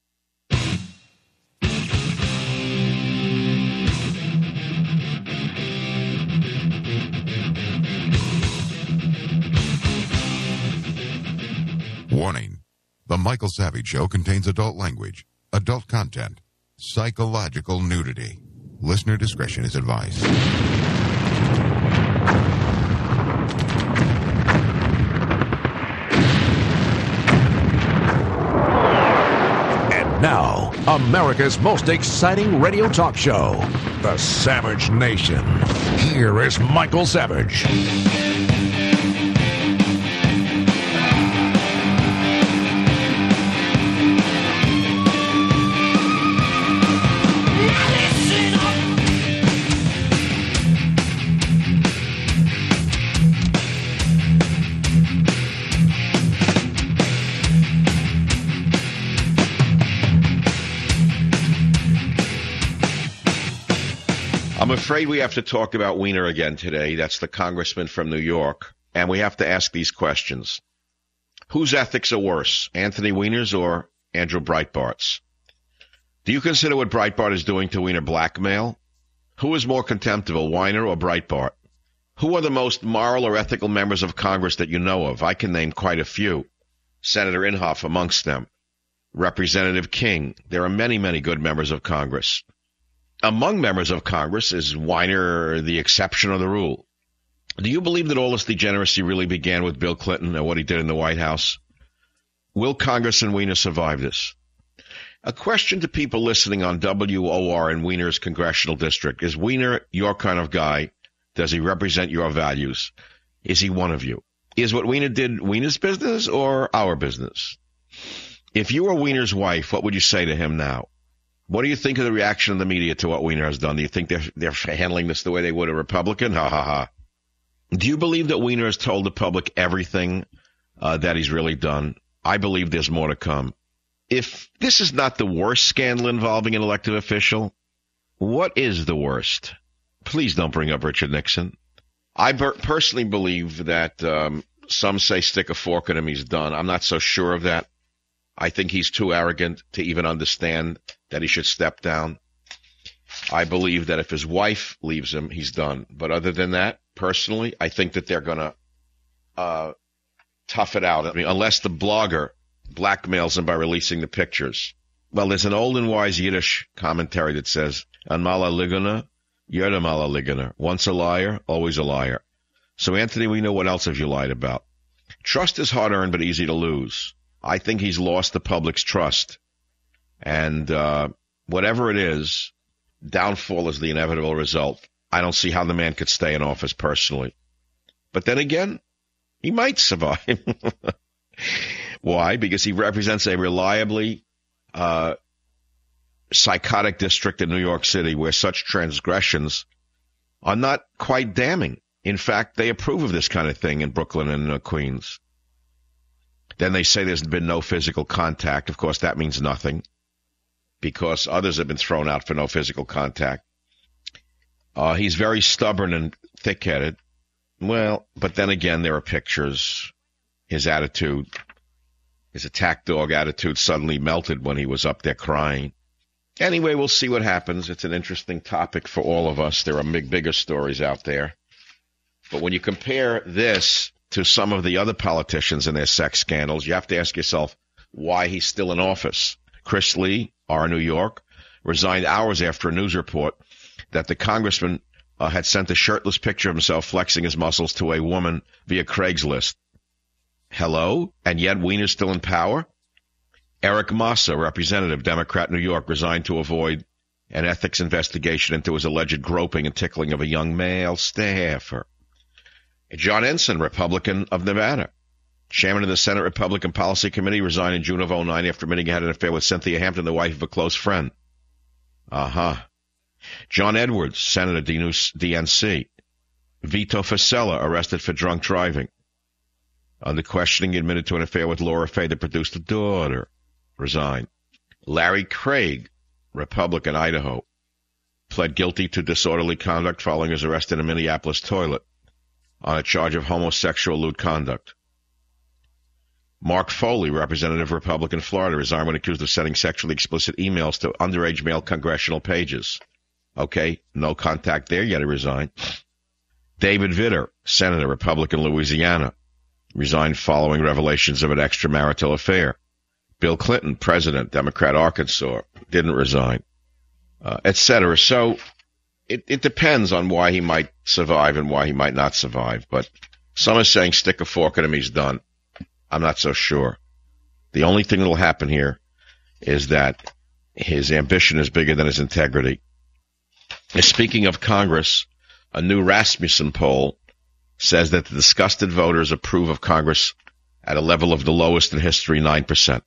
Warning. The Michael Savage Show contains adult language, adult content, psychological nudity. Listener discretion is advised. And now, America's most exciting radio talk show, The Savage Nation. Here is Michael Savage. I'm afraid we have to talk about Weiner again today. That's the congressman from New York. And we have to ask these questions. Whose ethics are worse, Anthony Weiner's or Andrew Breitbart's? Do you consider what Breitbart is doing to Weiner blackmail? Who is more contemptible, Weiner or Breitbart? Who are the most moral or ethical members of Congress that you know of? I can name quite a few. Senator Inhofe amongst them. Representative King. There are many, many good members of Congress. Among members of Congress, is Weiner the exception or the rule? Do you believe that all this degeneracy really began with Bill Clinton and what he did in the White House? Will Congressman Weiner survive this? A question to people listening on W O R in Weiner's congressional district. Is Weiner your kind of guy? Does he represent your values? Is he one of you? Is what Weiner did Weiner's business or our business? If you were Weiner's wife, what would you say to him now? What do you think of the reaction of the media to what Weiner has done? Do you think they're, they're handling this the way they would a Republican? Ha, ha, ha. Do you believe that Weiner has told the public everything uh, that he's really done? I believe there's more to come. If this is not the worst scandal involving an elected official, what is the worst? Please don't bring up Richard Nixon. I per- personally believe that um, some say stick a fork in him, he's done. I'm not so sure of that. I think he's too arrogant to even understand that he should step down. I believe that if his wife leaves him, he's done. But other than that, personally, I think that they're going to uh, tough it out. I mean, unless the blogger blackmails him by releasing the pictures. Well, there's an old and wise Yiddish commentary that says, An mala ligana, yerda mala ligana. Once a liar, always a liar. So, Anthony, we know what else have you lied about. Trust is hard-earned but easy to lose. I think he's lost the public's trust. And uh, whatever it is, downfall is the inevitable result. I don't see how the man could stay in office personally. But then again, he might survive. Why? Because he represents a reliably uh, psychotic district in New York City where such transgressions are not quite damning. In fact, they approve of this kind of thing in Brooklyn and uh, Queens. Then they say there's been no physical contact. Of course, that means nothing because others have been thrown out for no physical contact. Uh, he's very stubborn and thick-headed. Well, but then again, there are pictures. His attitude, his attack dog attitude suddenly melted when he was up there crying. Anyway, we'll see what happens. It's an interesting topic for all of us. There are big, bigger stories out there. But when you compare this to some of the other politicians and their sex scandals, you have to ask yourself why he's still in office. Chris Lee, our New York, resigned hours after a news report that the congressman uh, had sent a shirtless picture of himself flexing his muscles to a woman via Craigslist. Hello? And yet Weiner's still in power? Eric Massa, representative, Democrat, New York, resigned to avoid an ethics investigation into his alleged groping and tickling of a young male staffer. John Ensign, Republican of Nevada, chairman of the Senate Republican Policy Committee, resigned in June of oh nine after admitting he had an affair with Cynthia Hampton, the wife of a close friend. Uh-huh. John Edwards, senator, D N C. Vito Fasella, arrested for drunk driving. Under questioning, he admitted to an affair with Laura Fay, that produced a daughter. Resigned. Larry Craig, Republican, Idaho, pled guilty to disorderly conduct following his arrest in a Minneapolis toilet on a charge of homosexual lewd conduct. Mark Foley, representative, Republican, Florida, resigned when accused of sending sexually explicit emails to underage male congressional pages. Okay, no contact there, yet he resigned. David Vitter, senator, Republican, Louisiana, resigned following revelations of an extramarital affair. Bill Clinton, president, Democrat, Arkansas, didn't resign, uh, et cetera. So it, it depends on why he might survive and why he might not survive. But some are saying stick a fork in him, he's done. I'm not so sure. The only thing that will happen here is that his ambition is bigger than his integrity. And speaking of Congress, a new Rasmussen poll says that the disgusted voters approve of Congress at a level of the lowest in history, nine percent.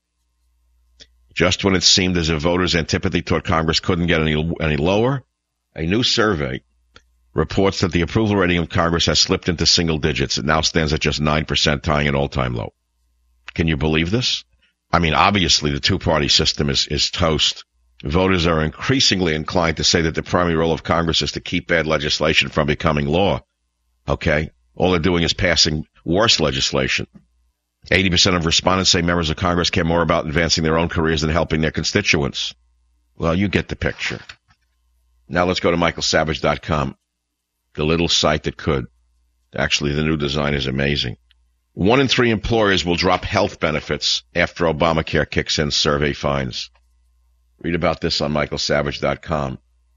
Just when it seemed as if voters' antipathy toward Congress couldn't get any, any lower, a new survey reports that the approval rating of Congress has slipped into single digits. It now stands at just nine percent, tying an all-time low. Can you believe this? I mean, obviously the two-party system is, is toast Voters are increasingly inclined to say that the primary role of Congress is to keep bad legislation from becoming law. Okay? All they're doing is passing worse legislation. eighty percent of respondents say members of Congress care more about advancing their own careers than helping their constituents. Well, you get the picture. Now let's go to Michael Savage dot com, the little site that could. Actually, the new design is amazing. One in three employers will drop health benefits after Obamacare kicks in, survey finds. Read about this on Michael Savage dot com.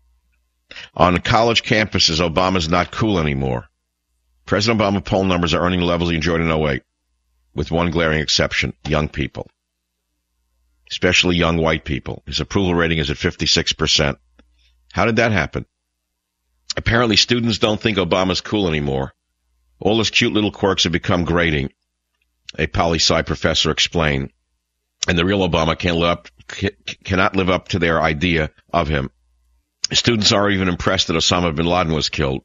On college campuses, Obama's not cool anymore. President Obama poll numbers are earning levels he enjoyed in oh eight, with one glaring exception, young people, especially young white people. His approval rating is at fifty-six percent. How did that happen? Apparently, students don't think Obama's cool anymore. All his cute little quirks have become grating, a poli-sci professor explained. And the real Obama can't live up, cannot live up to their idea of him. Students aren't even impressed that Osama bin Laden was killed.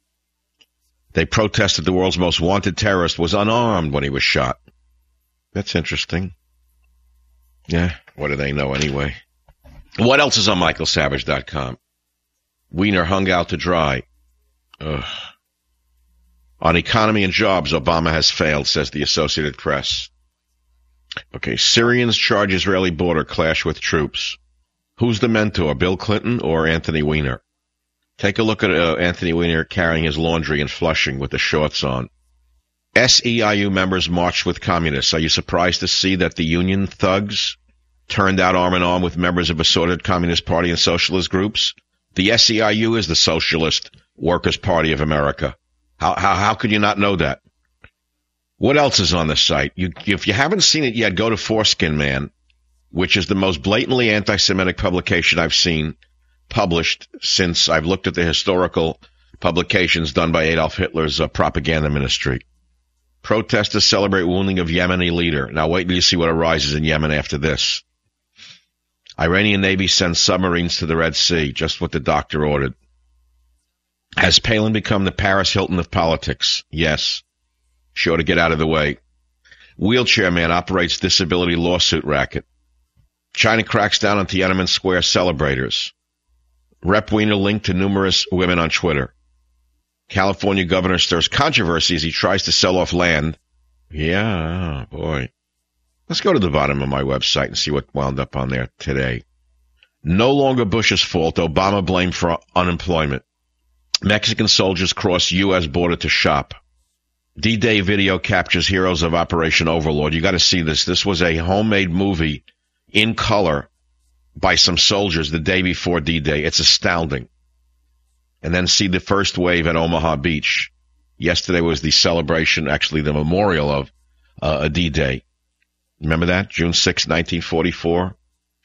They protested the world's most wanted terrorist was unarmed when he was shot. That's interesting. Yeah, what do they know anyway? What else is on Michael Savage dot com? Weiner hung out to dry. Ugh. On economy and jobs, Obama has failed, says the Associated Press. Okay, Syrians charge Israeli border clash with troops. Who's the mentor, Bill Clinton or Anthony Weiner? Take a look at uh, Anthony Weiner carrying his laundry in Flushing with the shorts on. S E I U members marched with communists. Are you surprised to see that the union thugs turned out arm in arm with members of assorted Communist Party and socialist groups? The S E I U is the Socialist Workers' Party of America. How, how, how could you not know that? What else is on the site? You, if you haven't seen it yet, go to Foreskin Man, which is the most blatantly anti-Semitic publication I've seen published since I've looked at the historical publications done by Adolf Hitler's uh, propaganda ministry. Protesters celebrate wounding of Yemeni leader. Now wait till you see what arises in Yemen after this. Iranian Navy sends submarines to the Red Sea, just what the doctor ordered. Has Palin become the Paris Hilton of politics? Yes. Sure to get out of the way. Wheelchair man operates disability lawsuit racket. China cracks down on Tiananmen Square celebrators. Rep Weiner linked to numerous women on Twitter. California governor stirs controversy as he tries to sell off land. Yeah, oh boy. Let's go to the bottom of my website and see what wound up on there today. No longer Bush's fault. Obama blamed for unemployment. Mexican soldiers cross U S border to shop. D-Day video captures heroes of Operation Overlord. You got to see this. This was a homemade movie in color by some soldiers the day before D-Day. It's astounding. And then see the first wave at Omaha Beach. Yesterday was the celebration, actually the memorial of uh, a D-Day. Remember that? June sixth, nineteen forty-four.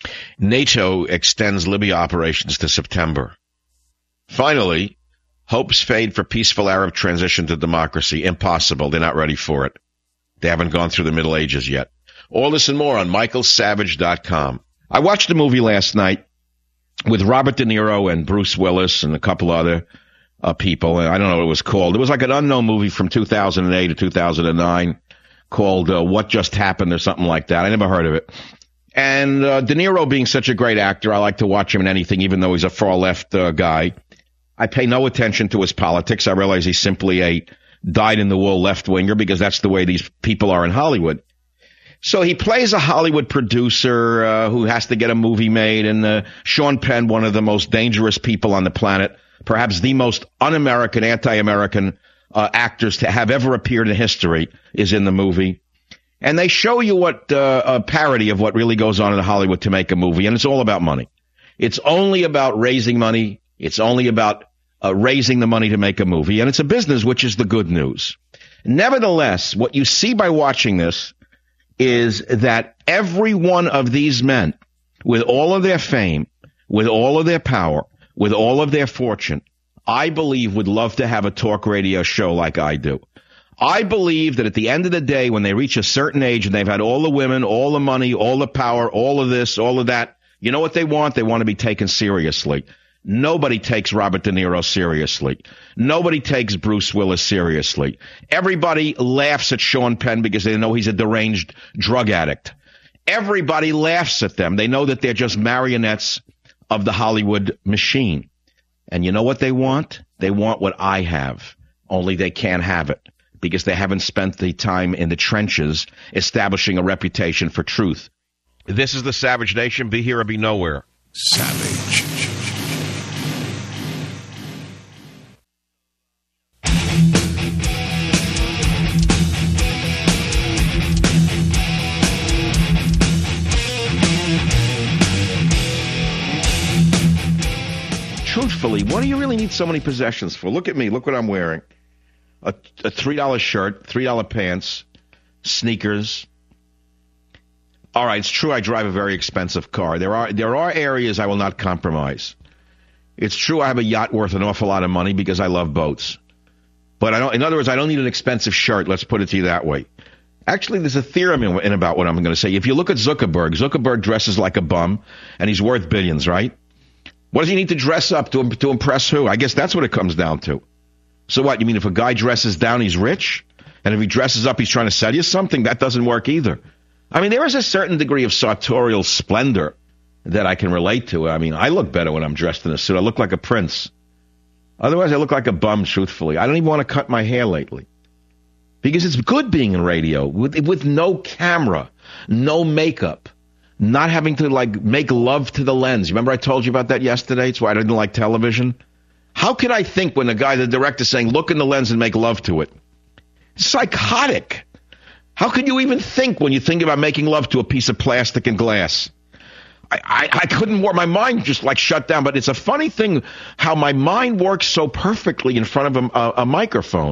NATO extends Libya operations to September. Finally, hopes fade for peaceful Arab transition to democracy. Impossible. They're not ready for it. They haven't gone through the Middle Ages yet. All this and more on Michael Savage dot com. I watched a movie last night with Robert De Niro and Bruce Willis and a couple other uh, people. I don't know what it was called. It was like an unknown movie from two thousand eight to two thousand nine called uh, What Just Happened or something like that. I never heard of it. And uh, De Niro being such a great actor, I like to watch him in anything, even though he's a far-left uh, guy. I pay no attention to his politics. I realize he's simply a dyed-in-the-wool left-winger because that's the way these people are in Hollywood. So he plays a Hollywood producer uh, who has to get a movie made, and uh, Sean Penn, one of the most dangerous people on the planet, perhaps the most un-American, anti-American uh, actors to have ever appeared in history, is in the movie. And they show you what uh, a parody of what really goes on in Hollywood to make a movie, and it's all about money. It's only about raising money. It's only about uh, raising the money to make a movie, and it's a business, which is the good news. Nevertheless, what you see by watching this is that every one of these men, with all of their fame, with all of their power, with all of their fortune, I believe would love to have a talk radio show like I do. I believe that at the end of the day, when they reach a certain age and they've had all the women, all the money, all the power, all of this, all of that, you know what they want? They want to be taken seriously. Nobody takes Robert De Niro seriously. Nobody takes Bruce Willis seriously. Everybody laughs at Sean Penn because they know he's a deranged drug addict. Everybody laughs at them. They know that they're just marionettes of the Hollywood machine. And you know what they want? They want what I have, only they can't have it because they haven't spent the time in the trenches establishing a reputation for truth. This is the Savage Nation. Be here or be nowhere. Savage. Truthfully, what do you really need so many possessions for? Look at me. Look what I'm wearing. A, a three dollar shirt, three dollar pants, sneakers. All right, it's true I drive a very expensive car. There are there are areas I will not compromise. It's true I have a yacht worth an awful lot of money because I love boats. But I don't. In other words, I don't need an expensive shirt. Let's put it to you that way. Actually, there's a theorem in, in about what I'm going to say. If you look at Zuckerberg, Zuckerberg dresses like a bum, and he's worth billions, right? What does he need to dress up to to impress who? I guess that's what it comes down to. So what? You mean if a guy dresses down, he's rich? And if he dresses up, he's trying to sell you something? That doesn't work either. I mean, there is a certain degree of sartorial splendor that I can relate to. I mean, I look better when I'm dressed in a suit. I look like a prince. Otherwise, I look like a bum, truthfully. I don't even want to cut my hair lately. Because it's good being in radio with, with no camera, no makeup. Not having to, like, make love to the lens. Remember I told you about that yesterday? It's why I didn't like television. How could I think when the guy, the director, saying, look in the lens and make love to it? It's psychotic. How could you even think when you think about making love to a piece of plastic and glass? I, I, I couldn't work. My mind just, like, shut down. But it's a funny thing how my mind works so perfectly in front of a, a, a microphone.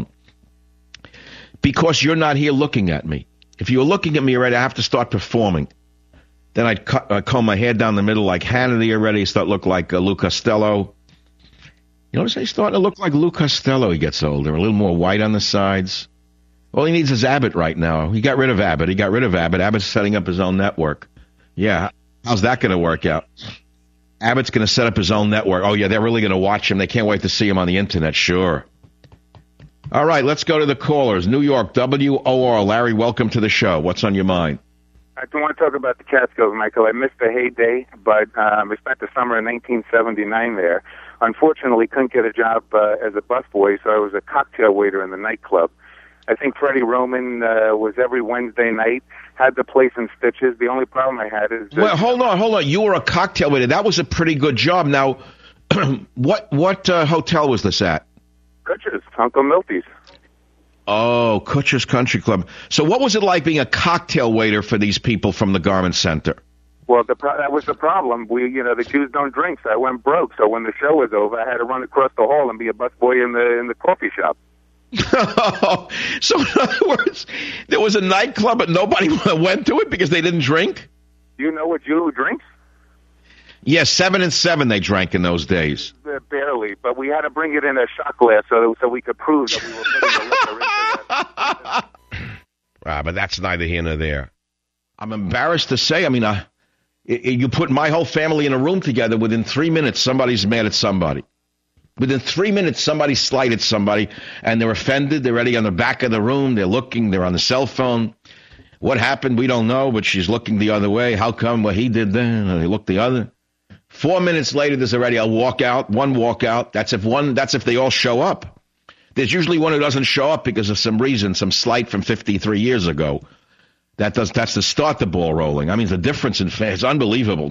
Because you're not here looking at me. If you were looking at me already, I have to start performing. Then I'd cut, uh, comb my hair down the middle like Hannity already, start look like uh, Lou Costello. You notice he's starting to look like Lou Costello. He gets older, a little more white on the sides. All he needs is Abbott right now. He got rid of Abbott. He got rid of Abbott. Abbott's setting up his own network. Yeah, how's that going to work out? Abbott's going to set up his own network. Oh, yeah, they're really going to watch him. They can't wait to see him on the Internet, sure. All right, let's go to the callers. New York, W O R. Larry, welcome to the show. What's on your mind? I don't want to talk about the Catskills, Michael. I missed the heyday, but um, I spent the summer in nineteen seventy-nine there. Unfortunately, couldn't get a job uh, as a busboy, so I was a cocktail waiter in the nightclub. I think Freddie Roman uh, was every Wednesday night, had the place in stitches. The only problem I had is... Uh, well, hold on, hold on. You were a cocktail waiter. That was a pretty good job. Now, what what uh, hotel was this at? Kutcher's, Uncle Milty's. Oh, Kutcher's Country Club. So what was it like being a cocktail waiter for these people from the Garment Center? Well, the pro- that was the problem. We, you know, the Jews don't drink, so I went broke. So when the show was over, I had to run across the hall and be a busboy in the in the coffee shop. So in other words, there was a nightclub, but nobody went to it because they didn't drink? Do you know what Jew drinks? Yes, seven and seven they drank in those days. Uh, barely, but we had to bring it in a shot glass so so we could prove that we were putting the liquor into that. Ah, but that's neither here nor there. I'm embarrassed to say, I mean, uh, it, it, you put my whole family in a room together, within three minutes, somebody's mad at somebody. Within three minutes, somebody slighted somebody, and they're offended. They're already on the back of the room. They're looking. They're on the cell phone. What happened? We don't know, but she's looking the other way. How come? Well, he did then, and they looked the other. Four minutes later, there's already a walkout, one walkout. That's if one. That's if they all show up. There's usually one who doesn't show up because of some reason, some slight from fifty-three years ago. That does. That's to start the ball rolling. I mean, the difference in it's unbelievable.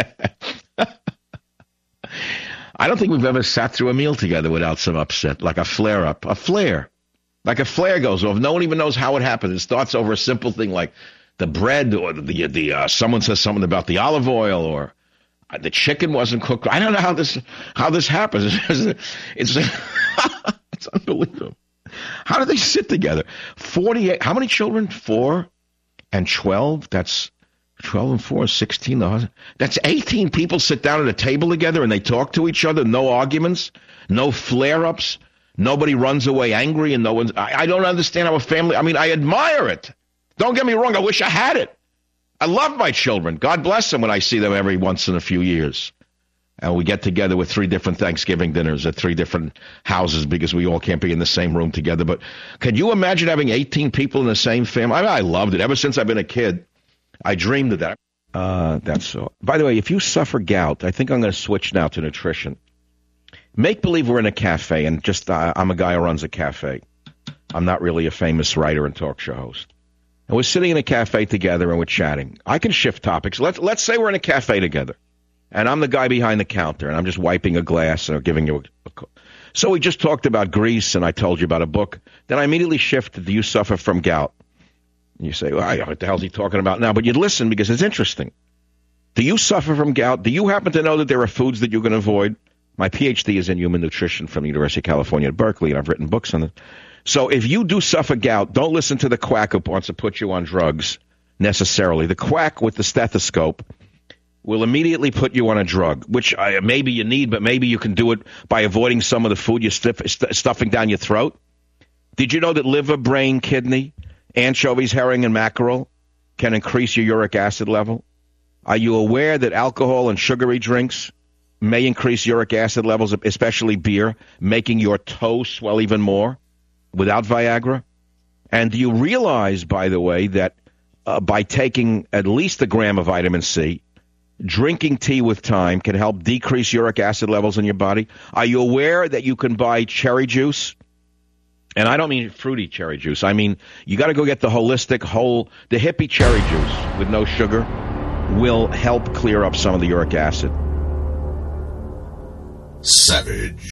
I don't think we've ever sat through a meal together without some upset, like a flare-up, a flare. Like a flare goes off. No one even knows how it happens. It starts over a simple thing like the bread or the the uh, someone says something about the olive oil or the chicken wasn't cooked. I don't know how this how this happens. It's it's, it's unbelievable. How do they sit together? forty-eight. How many children? Four and twelve. That's twelve and four is sixteen. That's eighteen people sit down at a table together and they talk to each other. No arguments. No flare-ups. Nobody runs away angry, and no one's. I, I don't understand how a family. I mean, I admire it. Don't get me wrong. I wish I had it. I love my children. God bless them when I see them every once in a few years. And we get together with three different Thanksgiving dinners at three different houses because we all can't be in the same room together. But can you imagine having eighteen people in the same family? I, I loved it. Ever since I've been a kid, I dreamed of that. Uh, that's so. By the way, if you suffer gout, I think I'm going to switch now to nutrition. Make believe we're in a cafe, and just uh, I'm a guy who runs a cafe. I'm not really a famous writer and talk show host. And we're sitting in a cafe together, and we're chatting. I can shift topics. Let's let's say we're in a cafe together, and I'm the guy behind the counter, and I'm just wiping a glass or giving you a, a So we just talked about Greece, and I told you about a book. Then I immediately shifted. Do you suffer from gout? And you say, well, what the hell is he talking about now? But you'd listen because it's interesting. Do you suffer from gout? Do you happen to know that there are foods that you can avoid? My P H D is in human nutrition from the University of California at Berkeley, and I've written books on it. So if you do suffer gout, don't listen to the quack who wants to put you on drugs necessarily. The quack with the stethoscope will immediately put you on a drug, which uh, maybe you need, but maybe you can do it by avoiding some of the food you're stuff, st- stuffing down your throat. Did you know that liver, brain, kidney, anchovies, herring, and mackerel can increase your uric acid level? Are you aware that alcohol and sugary drinks may increase uric acid levels, especially beer, making your toes swell even more without Viagra? And do you realize, by the way, that uh, by taking at least a gram of vitamin C, drinking tea with thyme can help decrease uric acid levels in your body? Are you aware that you can buy cherry juice? And I don't mean fruity cherry juice. I mean, you got to go get the holistic, whole, the hippie cherry juice with no sugar will help clear up some of the uric acid. Savage.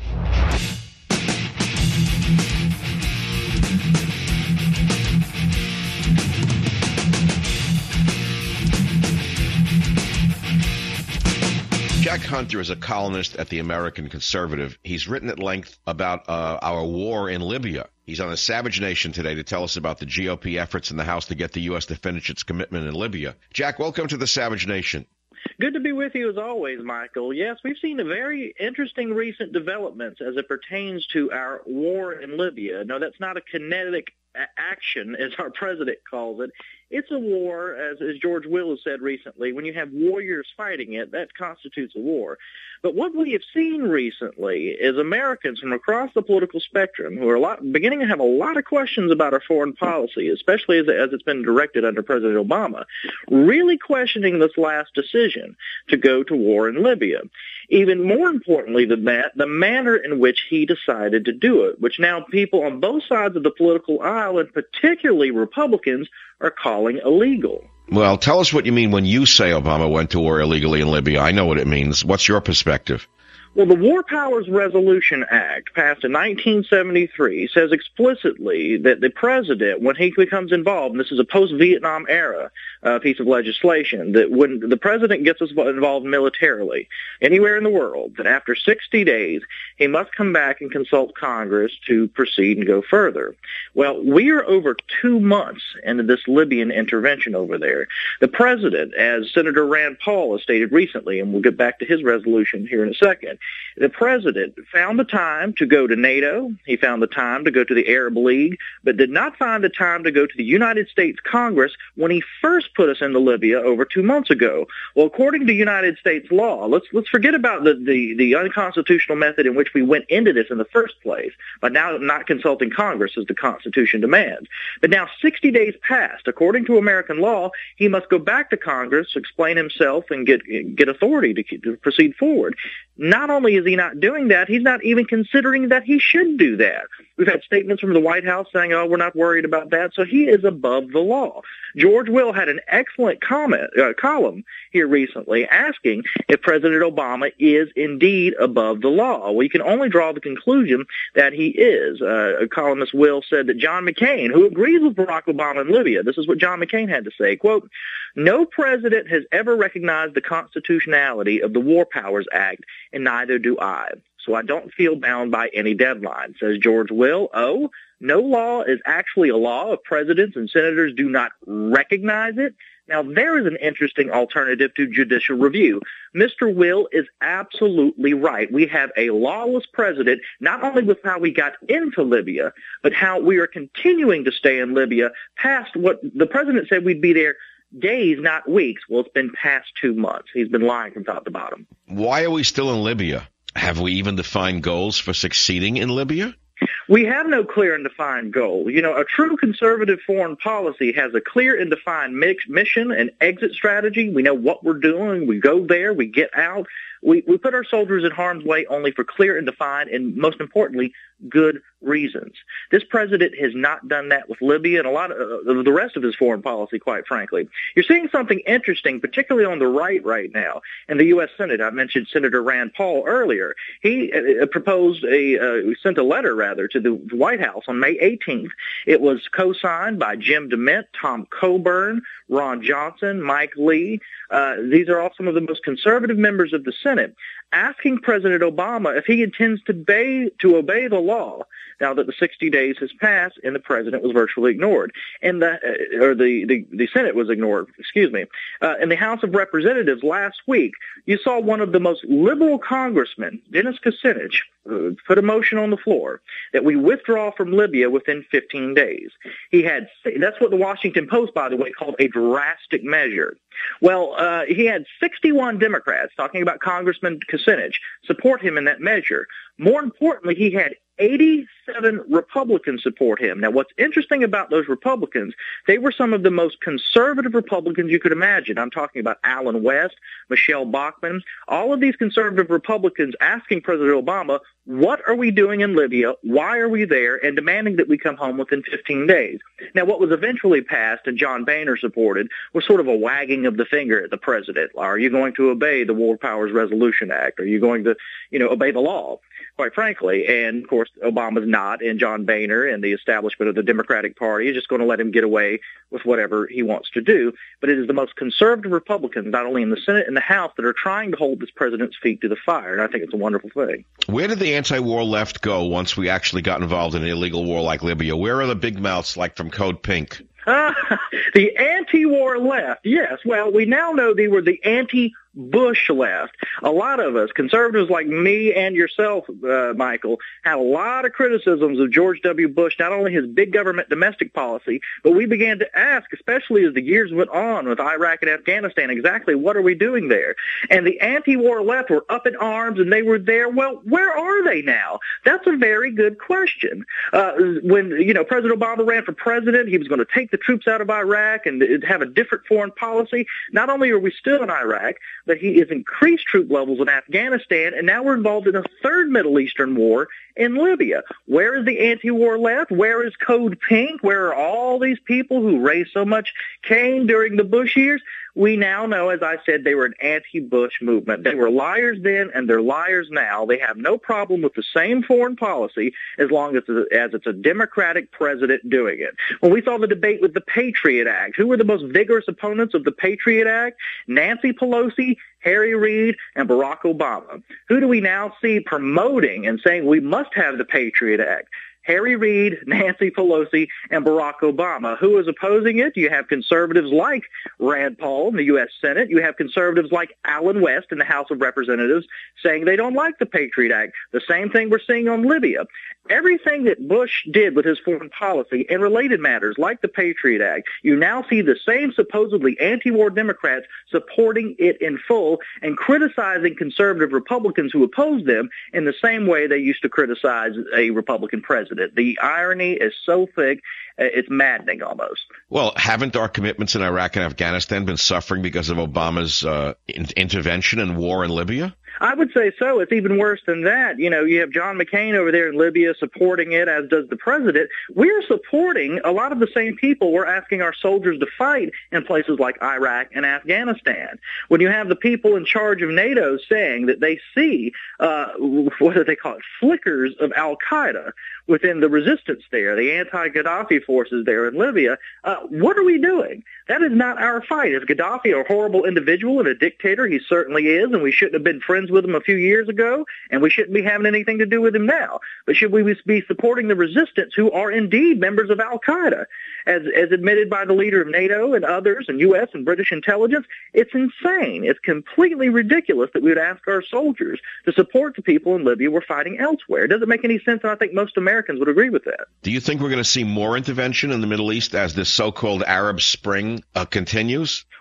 Jack Hunter is a columnist at the American Conservative. He's written at length about uh, our war in Libya. He's on the Savage Nation today to tell us about the G O P efforts in the House to get the U S to finish its commitment in Libya. Jack, welcome to the Savage Nation. Good to be with you as always, Michael. Yes, we've seen a very interesting recent developments as it pertains to our war in Libya. No, that's not a kinetic action, as our president calls it. It's a war, as, as George Will has said recently. When you have warriors fighting it, that constitutes a war. But what we have seen recently is Americans from across the political spectrum who are a lot, beginning to have a lot of questions about our foreign policy, especially as, as it's been directed under President Obama, really questioning this last decision to go to war in Libya. Even more importantly than that, the manner in which he decided to do it, which now people on both sides of the political aisle, and particularly Republicans, are calling illegal. Well, tell us what you mean when you say Obama went to war illegally in Libya. I know what it means. What's your perspective? Well, the War Powers Resolution Act, passed in nineteen seventy-three, says explicitly that the president, when he becomes involved, and this is a post-Vietnam era uh, piece of legislation, that when the president gets involved militarily anywhere in the world, that after sixty days, he must come back and consult Congress to proceed and go further. Well, we are over two months into this Libyan intervention over there. The president, as Senator Rand Paul has stated recently, and we'll get back to his resolution here in a second, the president found the time to go to NATO. He found the time to go to the Arab League, but did not find the time to go to the United States Congress when he first put us into Libya over two months ago. Well, according to United States law, let's let's forget about the, the, the unconstitutional method in which we went into this in the first place, by now not consulting Congress as the Constitution demands. But now sixty days passed. According to American law, he must go back to Congress, explain himself, and get get authority to, to proceed forward. Not only is he not doing that, he's not even considering that he should do that. We've had statements from the White House saying, oh, we're not worried about that. So he is above the law. George Will had an excellent comment, uh, column here recently asking if President Obama is indeed above the law. Well, you can only draw the conclusion that he is. Uh, a columnist Will said that John McCain, who agrees with Barack Obama in Libya, this is what John McCain had to say, quote, no president has ever recognized the constitutionality of the War Powers Act, and neither do I. So I don't feel bound by any deadline, says George Will. Oh, no law is actually a law if presidents and senators do not recognize it. Now, there is an interesting alternative to judicial review. Mister Will is absolutely right. We have a lawless president, not only with how we got into Libya, but how we are continuing to stay in Libya past what the president said we'd be there days, not weeks. Well, it's been past two months. He's been lying from top to bottom. Why are we still in Libya? Have we even defined goals for succeeding in Libya? We have no clear and defined goal. You know, a true conservative foreign policy has a clear and defined mix, mission and exit strategy. We know what we're doing. We go there. We get out. We, we put our soldiers in harm's way only for clear and defined and, most importantly, good reasons. This president has not done that with Libya and a lot of uh, the rest of his foreign policy, quite frankly. You're seeing something interesting, particularly on the right right now. In the U S Senate, I mentioned Senator Rand Paul earlier. He uh, proposed a, uh, sent a letter, rather, to the White House on May eighteenth. It was co-signed by Jim DeMint, Tom Coburn, Ron Johnson, Mike Lee. Uh, these are all some of the most conservative members of the Senate, asking President Obama if he intends to obey, to obey the law now that the sixty days has passed and the president was virtually ignored. And the, uh, or the, the, the Senate was ignored, excuse me. Uh, in the House of Representatives last week, you saw one of the most liberal congressmen, Dennis Kucinich, uh, put a motion on the floor that we withdraw from Libya within fifteen days. He had, that's what the Washington Post, by the way, called a drastic measure. Well, uh, he had sixty-one Democrats, talking about Congressman Kucinich, support him in that measure. More importantly, he had eighty-seven Republicans support him. Now, what's interesting about those Republicans, they were some of the most conservative Republicans you could imagine. I'm talking about Alan West, Michelle Bachmann, all of these conservative Republicans asking President Obama, what are we doing in Libya? Why are we there? And demanding that we come home within fifteen days. Now, what was eventually passed and John Boehner supported was sort of a wagging of the finger at the president. Are you going to obey the War Powers Resolution Act? Are you going to, you know, obey the law? Quite frankly, and of course Obama's not, and John Boehner and the establishment of the Democratic Party is just going to let him get away with whatever he wants to do. But it is the most conservative Republicans, not only in the Senate and the House, that are trying to hold this president's feet to the fire, and I think it's a wonderful thing. Where did the anti-war left go once we actually got involved in an illegal war like Libya? Where are the big mouths like from Code Pink? Uh, the anti-war left, yes. Well, we now know they were the anti-Bush left. A lot of us, conservatives like me and yourself, uh, Michael, had a lot of criticisms of George W. Bush, not only his big government domestic policy, but we began to ask, especially as the years went on with Iraq and Afghanistan, exactly what are we doing there? And the anti-war left were up in arms, and they were there. Well, where are they now? That's a very good question. Uh, when, you know, President Obama ran for president, he was going to take the troops out of Iraq and have a different foreign policy. Not only are we still in Iraq, but he has increased troop levels in Afghanistan, and now we're involved in a third Middle Eastern war in Libya. Where is the anti-war left? Where is Code Pink? Where are all these people who raised so much Cain during the Bush years? We now know, as I said, they were an anti-Bush movement. They were liars then, and they're liars now. They have no problem with the same foreign policy as long as, as it's a Democratic president doing it. When we saw the debate with the Patriot Act, who were the most vigorous opponents of the Patriot Act? Nancy Pelosi, Harry Reid, and Barack Obama. Who do we now see promoting and saying we must have the Patriot Act? Harry Reid, Nancy Pelosi, and Barack Obama. Who is opposing it? You have conservatives like Rand Paul in the U S Senate. You have conservatives like Alan West in the House of Representatives saying they don't like the Patriot Act. The same thing we're seeing on Libya. Everything that Bush did with his foreign policy and related matters like the Patriot Act, you now see the same supposedly anti-war Democrats supporting it in full and criticizing conservative Republicans who oppose them in the same way they used to criticize a Republican president. The irony is so thick, it's maddening almost. Well, haven't our commitments in Iraq and Afghanistan been suffering because of Obama's uh, in- intervention and war in Libya? I would say so. It's even worse than that. You know, you have John McCain over there in Libya supporting it, as does the president. We're supporting a lot of the same people we're asking our soldiers to fight in places like Iraq and Afghanistan. When you have the people in charge of NATO saying that they see, uh, what do they call it, flickers of al-Qaeda within the resistance there, the anti-Gaddafi forces there in Libya, uh, what are we doing? That is not our fight. Is Gaddafi a horrible individual and a dictator? He certainly is, and we shouldn't have been friends with him a few years ago, and we shouldn't be having anything to do with him now. But should we be supporting the resistance who are indeed members of al-Qaeda, as, as admitted by the leader of NATO and others and U S and British intelligence? It's insane. It's completely ridiculous that we would ask our soldiers to support the people in Libya we're fighting elsewhere. It doesn't make any sense, and I think most Americans would agree with that. Do you think we're going to see more intervention in the Middle East as this so-called Arab Spring uh, continues?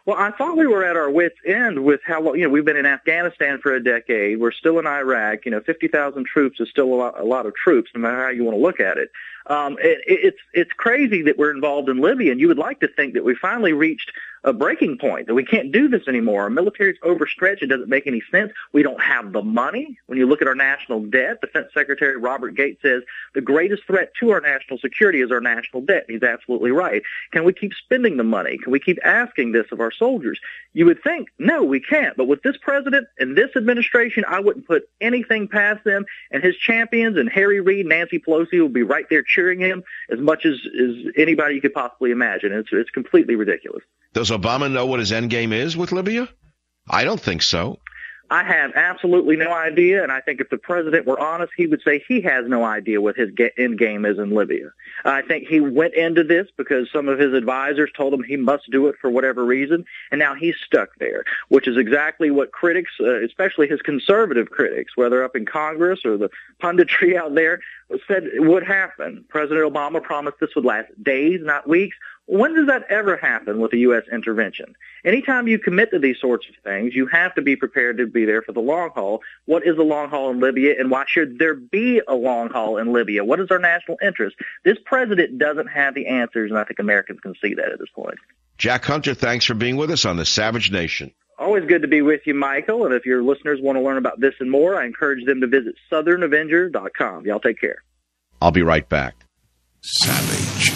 Well, I thought we were at our wits' end with how long, you know, we've been in Afghanistan for a decade. We're still in Iraq. You know, fifty thousand troops is still a lot, a lot of troops, no matter how you want to look at it. Um, it, it's it's crazy that we're involved in Libya, and you would like to think that we finally reached a breaking point, that we can't do this anymore. Our military's overstretched. It doesn't make any sense. We don't have the money. When you look at our national debt, Defense Secretary Robert Gates says the greatest threat to our national security is our national debt. He's absolutely right. Can we keep spending the money? Can we keep asking this of our soldiers? You would think, no, we can't. But with this president and this administration, I wouldn't put anything past them. And his champions and Harry Reid, Nancy Pelosi will be right there cheering him as much as, as anybody you could possibly imagine. It's, it's completely ridiculous. Does Obama know what his end game is with Libya? I don't think so. I have absolutely no idea, and I think if the president were honest, he would say he has no idea what his end game is in Libya. I think he went into this because some of his advisors told him he must do it for whatever reason, and now he's stuck there, which is exactly what critics, uh, especially his conservative critics, whether up in Congress or the punditry out there, said would happen. President Obama promised this would last days, not weeks. When does that ever happen with a U S intervention? Anytime you commit to these sorts of things, you have to be prepared to be there for the long haul. What is the long haul in Libya, and why should there be a long haul in Libya? What is our national interest? This president doesn't have the answers, and I think Americans can see that at this point. Jack Hunter, thanks for being with us on the Savage Nation. Always good to be with you, Michael. And if your listeners want to learn about this and more, I encourage them to visit southern avenger dot com. Y'all take care. I'll be right back. Savage.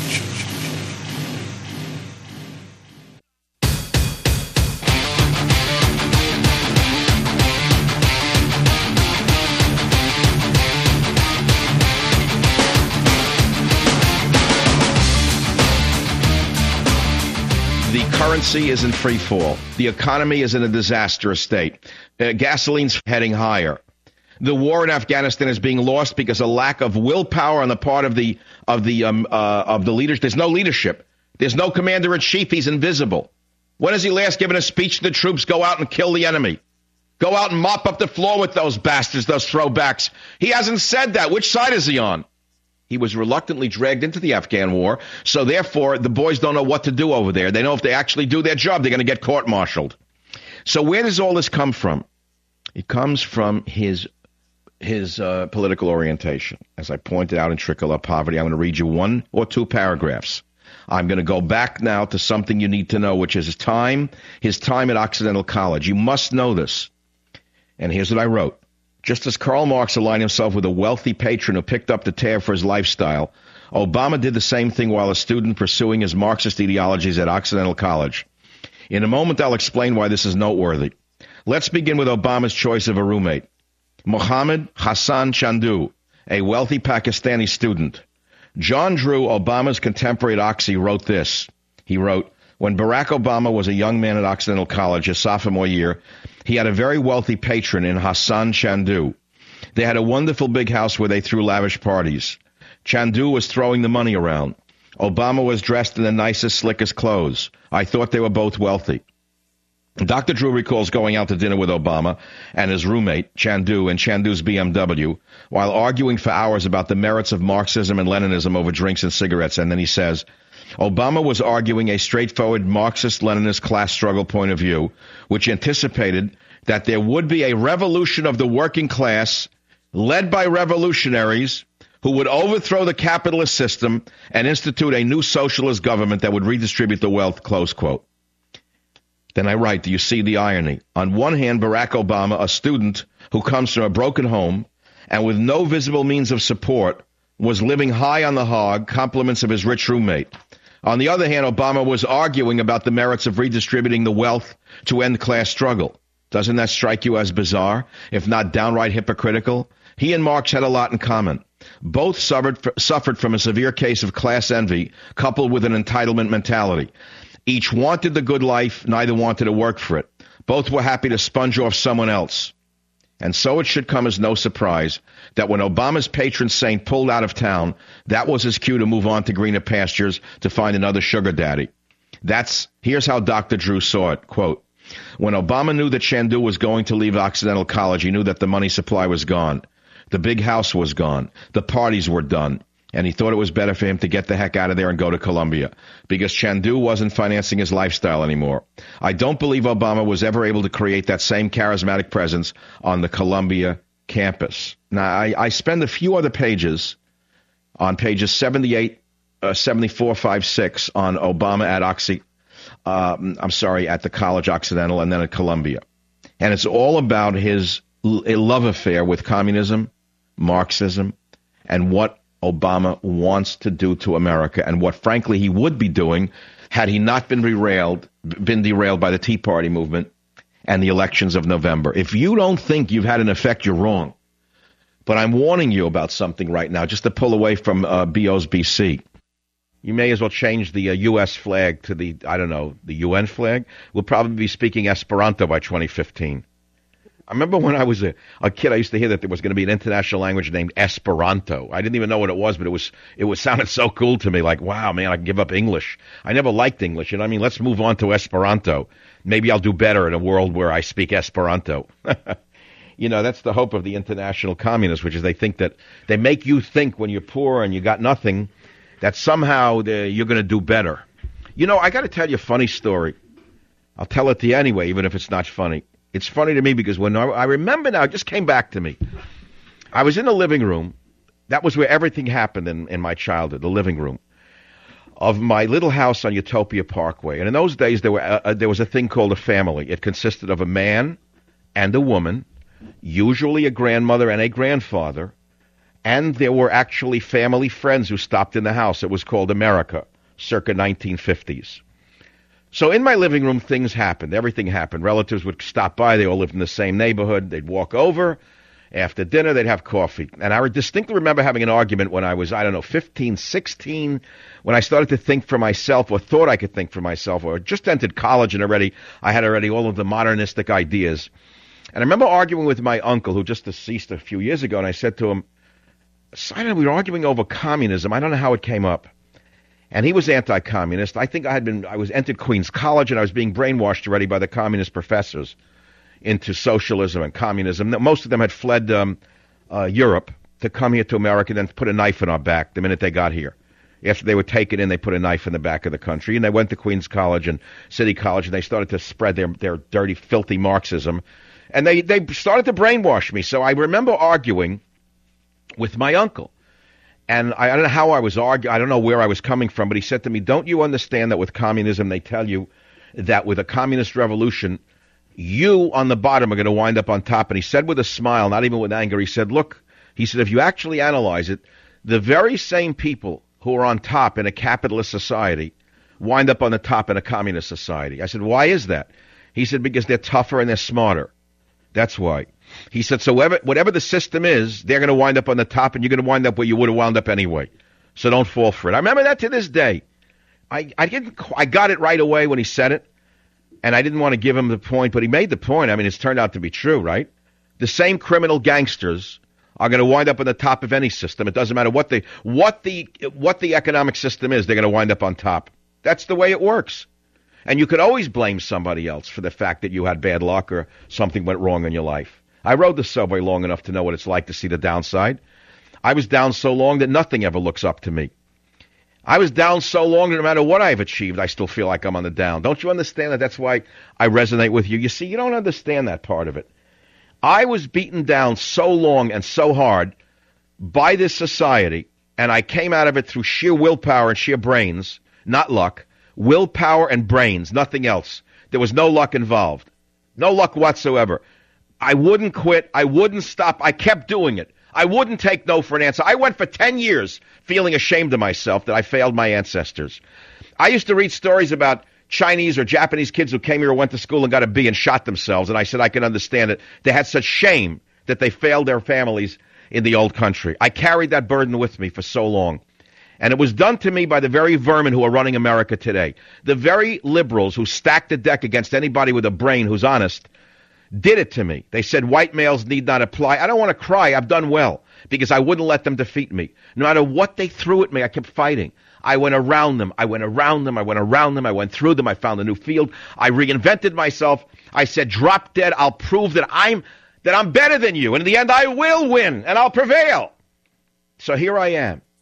The currency is in free fall. The economy is in a disastrous state. Uh, gasoline's heading higher. The war in Afghanistan is being lost because of lack of willpower on the part of the of the um, uh, of the leaders. There's no leadership. There's no commander in chief. He's invisible. When has he last given a speech to the troops? Go out and kill the enemy. Go out and mop up the floor with those bastards, those throwbacks. He hasn't said that. Which side is he on? He was reluctantly dragged into the Afghan war, so therefore the boys don't know what to do over there. They know if they actually do their job, they're going to get court-martialed. So where does all this come from? It comes from his his uh, political orientation. As I pointed out in Trickle Up Poverty, I'm going to read you one or two paragraphs. I'm going to go back now to something you need to know, which is his time, his time at Occidental College. You must know this. And here's what I wrote. Just as Karl Marx aligned himself with a wealthy patron who picked up the tab for his lifestyle, Obama did the same thing while a student pursuing his Marxist ideologies at Occidental College. In a moment, I'll explain why this is noteworthy. Let's begin with Obama's choice of a roommate. Mohammed Hassan Chandu, a wealthy Pakistani student. John Drew, Obama's contemporary at Oxy, wrote this. He wrote, when Barack Obama was a young man at Occidental College his sophomore year, he had a very wealthy patron in Hassan Chandu. They had a wonderful big house where they threw lavish parties. Chandu was throwing the money around. Obama was dressed in the nicest, slickest clothes. I thought they were both wealthy. Doctor Drew recalls going out to dinner with Obama and his roommate, Chandu, and Chandu's B M W, while arguing for hours about the merits of Marxism and Leninism over drinks and cigarettes. And then he says, Obama was arguing a straightforward Marxist-Leninist class struggle point of view, which anticipated that there would be a revolution of the working class led by revolutionaries who would overthrow the capitalist system and institute a new socialist government that would redistribute the wealth, close quote. Then I write, do you see the irony? On one hand, Barack Obama, a student who comes from a broken home and with no visible means of support, was living high on the hog, compliments of his rich roommate. On the other hand, Obama was arguing about the merits of redistributing the wealth to end class struggle. Doesn't that strike you as bizarre, if not downright hypocritical? He and Marx had a lot in common. Both suffered, suffered from a severe case of class envy, coupled with an entitlement mentality. Each wanted the good life, neither wanted to work for it. Both were happy to sponge off someone else. And so it should come as no surprise that when Obama's patron saint pulled out of town, that was his cue to move on to greener pastures to find another sugar daddy. That's, here's how Doctor Drew saw it, quote, when Obama knew that Chandu was going to leave Occidental College, he knew that the money supply was gone. The big house was gone. The parties were done. And he thought it was better for him to get the heck out of there and go to Colombia because Chandu wasn't financing his lifestyle anymore. I don't believe Obama was ever able to create that same charismatic presence on the Columbia campus. Now, I, I spend a few other pages on pages seventy-eight, uh, seventy-four, five, six on Obama at Oxy, um, I'm sorry, at the College Occidental and then at Columbia. And it's all about his l- love affair with communism, Marxism, and what Obama wants to do to America, and what, frankly, he would be doing had he not been derailed, been derailed by the Tea Party movement and the elections of November. If you don't think you've had an effect, you're wrong. But I'm warning you about something right now, just to pull away from uh, B O's B C. You may as well change the uh, U S flag to the, I don't know, the U N flag. We'll probably be speaking Esperanto by twenty fifteen. I remember when I was a, a kid, I used to hear that there was going to be an international language named Esperanto. I didn't even know what it was, but it was it was sounded so cool to me. Like, wow, man, I can give up English. I never liked English. You know what I mean? Let's move on to Esperanto. Maybe I'll do better in a world where I speak Esperanto. You know, that's the hope of the international communists, which is they think that they make you think when you're poor and you got nothing, that somehow you're going to do better. You know, I got to tell you a funny story. I'll tell it to you anyway, even if it's not funny. It's funny to me because when I, I remember now, it just came back to me. I was in the living room. That was where everything happened in, in my childhood, the living room of my little house on Utopia Parkway. And in those days, there were uh, there was a thing called a family. It consisted of a man and a woman, usually a grandmother and a grandfather, and there were actually family friends who stopped in the house. It was called America, circa nineteen fifties. So in my living room, things happened. Everything happened. Relatives would stop by. They all lived in the same neighborhood. They'd walk over. After dinner, they'd have coffee. And I distinctly remember having an argument when I was, I don't know, fifteen, sixteen, when I started to think for myself or thought I could think for myself, or just entered college and already I had already all of the modernistic ideas. And I remember arguing with my uncle, who just deceased a few years ago, and I said to him, Simon, we were arguing over communism. I don't know how it came up. And he was anti-communist. I think I had been, I was entered Queens College, and I was being brainwashed already by the communist professors into socialism and communism. Most of them had fled um, uh, Europe to come here to America and then put a knife in our back the minute they got here. After they were taken in, they put a knife in the back of the country. And they went to Queens College and City College, and they started to spread their, their dirty, filthy Marxism. And they, they started to brainwash me. So I remember arguing with my uncle. And I, I don't know how I was arguing. I don't know where I was coming from, but he said to me, don't you understand that with communism, they tell you that with a communist revolution, you on the bottom are going to wind up on top. And he said with a smile, not even with anger, he said, look, he said, if you actually analyze it, the very same people who are on top in a capitalist society wind up on the top in a communist society. I said, why is that? He said, because they're tougher and they're smarter. That's why. He said, so whatever, whatever the system is, they're going to wind up on the top, and you're going to wind up where you would have wound up anyway. So don't fall for it. I remember that to this day. I, I didn't. I got it right away when he said it, and I didn't want to give him the point, but he made the point. I mean, it's turned out to be true, right? The same criminal gangsters are going to wind up on the top of any system. It doesn't matter what the what the what the economic system is. They're going to wind up on top. That's the way it works. And you could always blame somebody else for the fact that you had bad luck or something went wrong in your life. I rode the subway long enough to know what it's like to see the downside. I was down so long that nothing ever looks up to me. I was down so long that no matter what I've achieved, I still feel like I'm on the down. Don't you understand that? That's why I resonate with you. You see, you don't understand that part of it. I was beaten down so long and so hard by this society, and I came out of it through sheer willpower and sheer brains, not luck. Willpower and brains, nothing else. There was no luck involved. No luck whatsoever. I wouldn't quit. I wouldn't stop. I kept doing it. I wouldn't take no for an answer. I went for ten years feeling ashamed of myself that I failed my ancestors. I used to read stories about Chinese or Japanese kids who came here or went to school and got a B and shot themselves, and I said I can understand it. They had such shame that they failed their families in the old country. I carried that burden with me for so long. And it was done to me by the very vermin who are running America today. The very liberals who stacked the deck against anybody with a brain who's honest did it to me. They said white males need not apply. I don't want to cry. I've done well because I wouldn't let them defeat me. No matter what they threw at me, I kept fighting. I went around them. I went around them. I went around them. I went through them. I found a new field. I reinvented myself. I said, drop dead. I'll prove that I'm that I'm better than you. And in the end, I will win and I'll prevail. So here I am.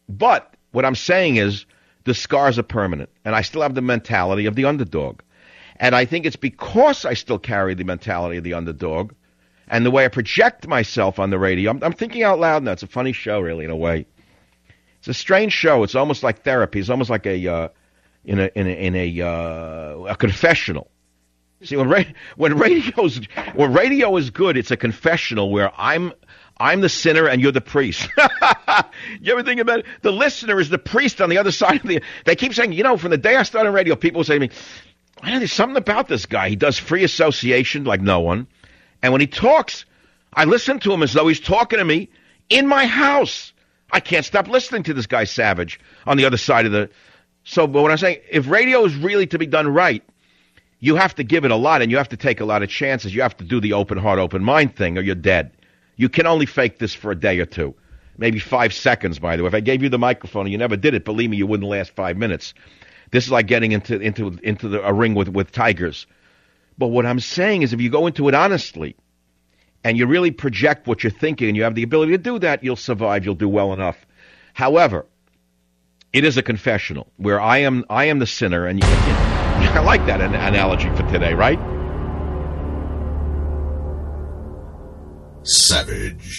But what I'm saying is the scars are permanent, and I still have the mentality of the underdog. And I think it's because I still carry the mentality of the underdog and the way I project myself on the radio. I'm, I'm thinking out loud now. It's a funny show, really, in a way. It's a strange show. It's almost like therapy. It's almost like a uh, in a in a, in a, uh, a confessional. See, when ra- when radio's when radio is good, it's a confessional where I'm I'm the sinner and you're the priest. You ever think about it? The listener is the priest on the other side of the. They keep saying, you know, from the day I started radio, people say to me, I know there's something about this guy. He does free association like no one, and when he talks, I listen to him as though he's talking to me in my house. I can't stop listening to this guy Savage on the other side of the. So, but what I'm saying, if radio is really to be done right, you have to give it a lot, and you have to take a lot of chances. You have to do the open heart, open mind thing, or you're dead. You can only fake this for a day or two, maybe five seconds. By the way, if I gave you the microphone and you never did it, believe me, you wouldn't last five minutes. This is like getting into into into the, a ring with with tigers. But what I'm saying is, if you go into it honestly, and you really project what you're thinking, and you have the ability to do that, you'll survive. You'll do well enough. However, it is a confessional where I am I am the sinner, and you, I like that an- analogy for today, right? Savage.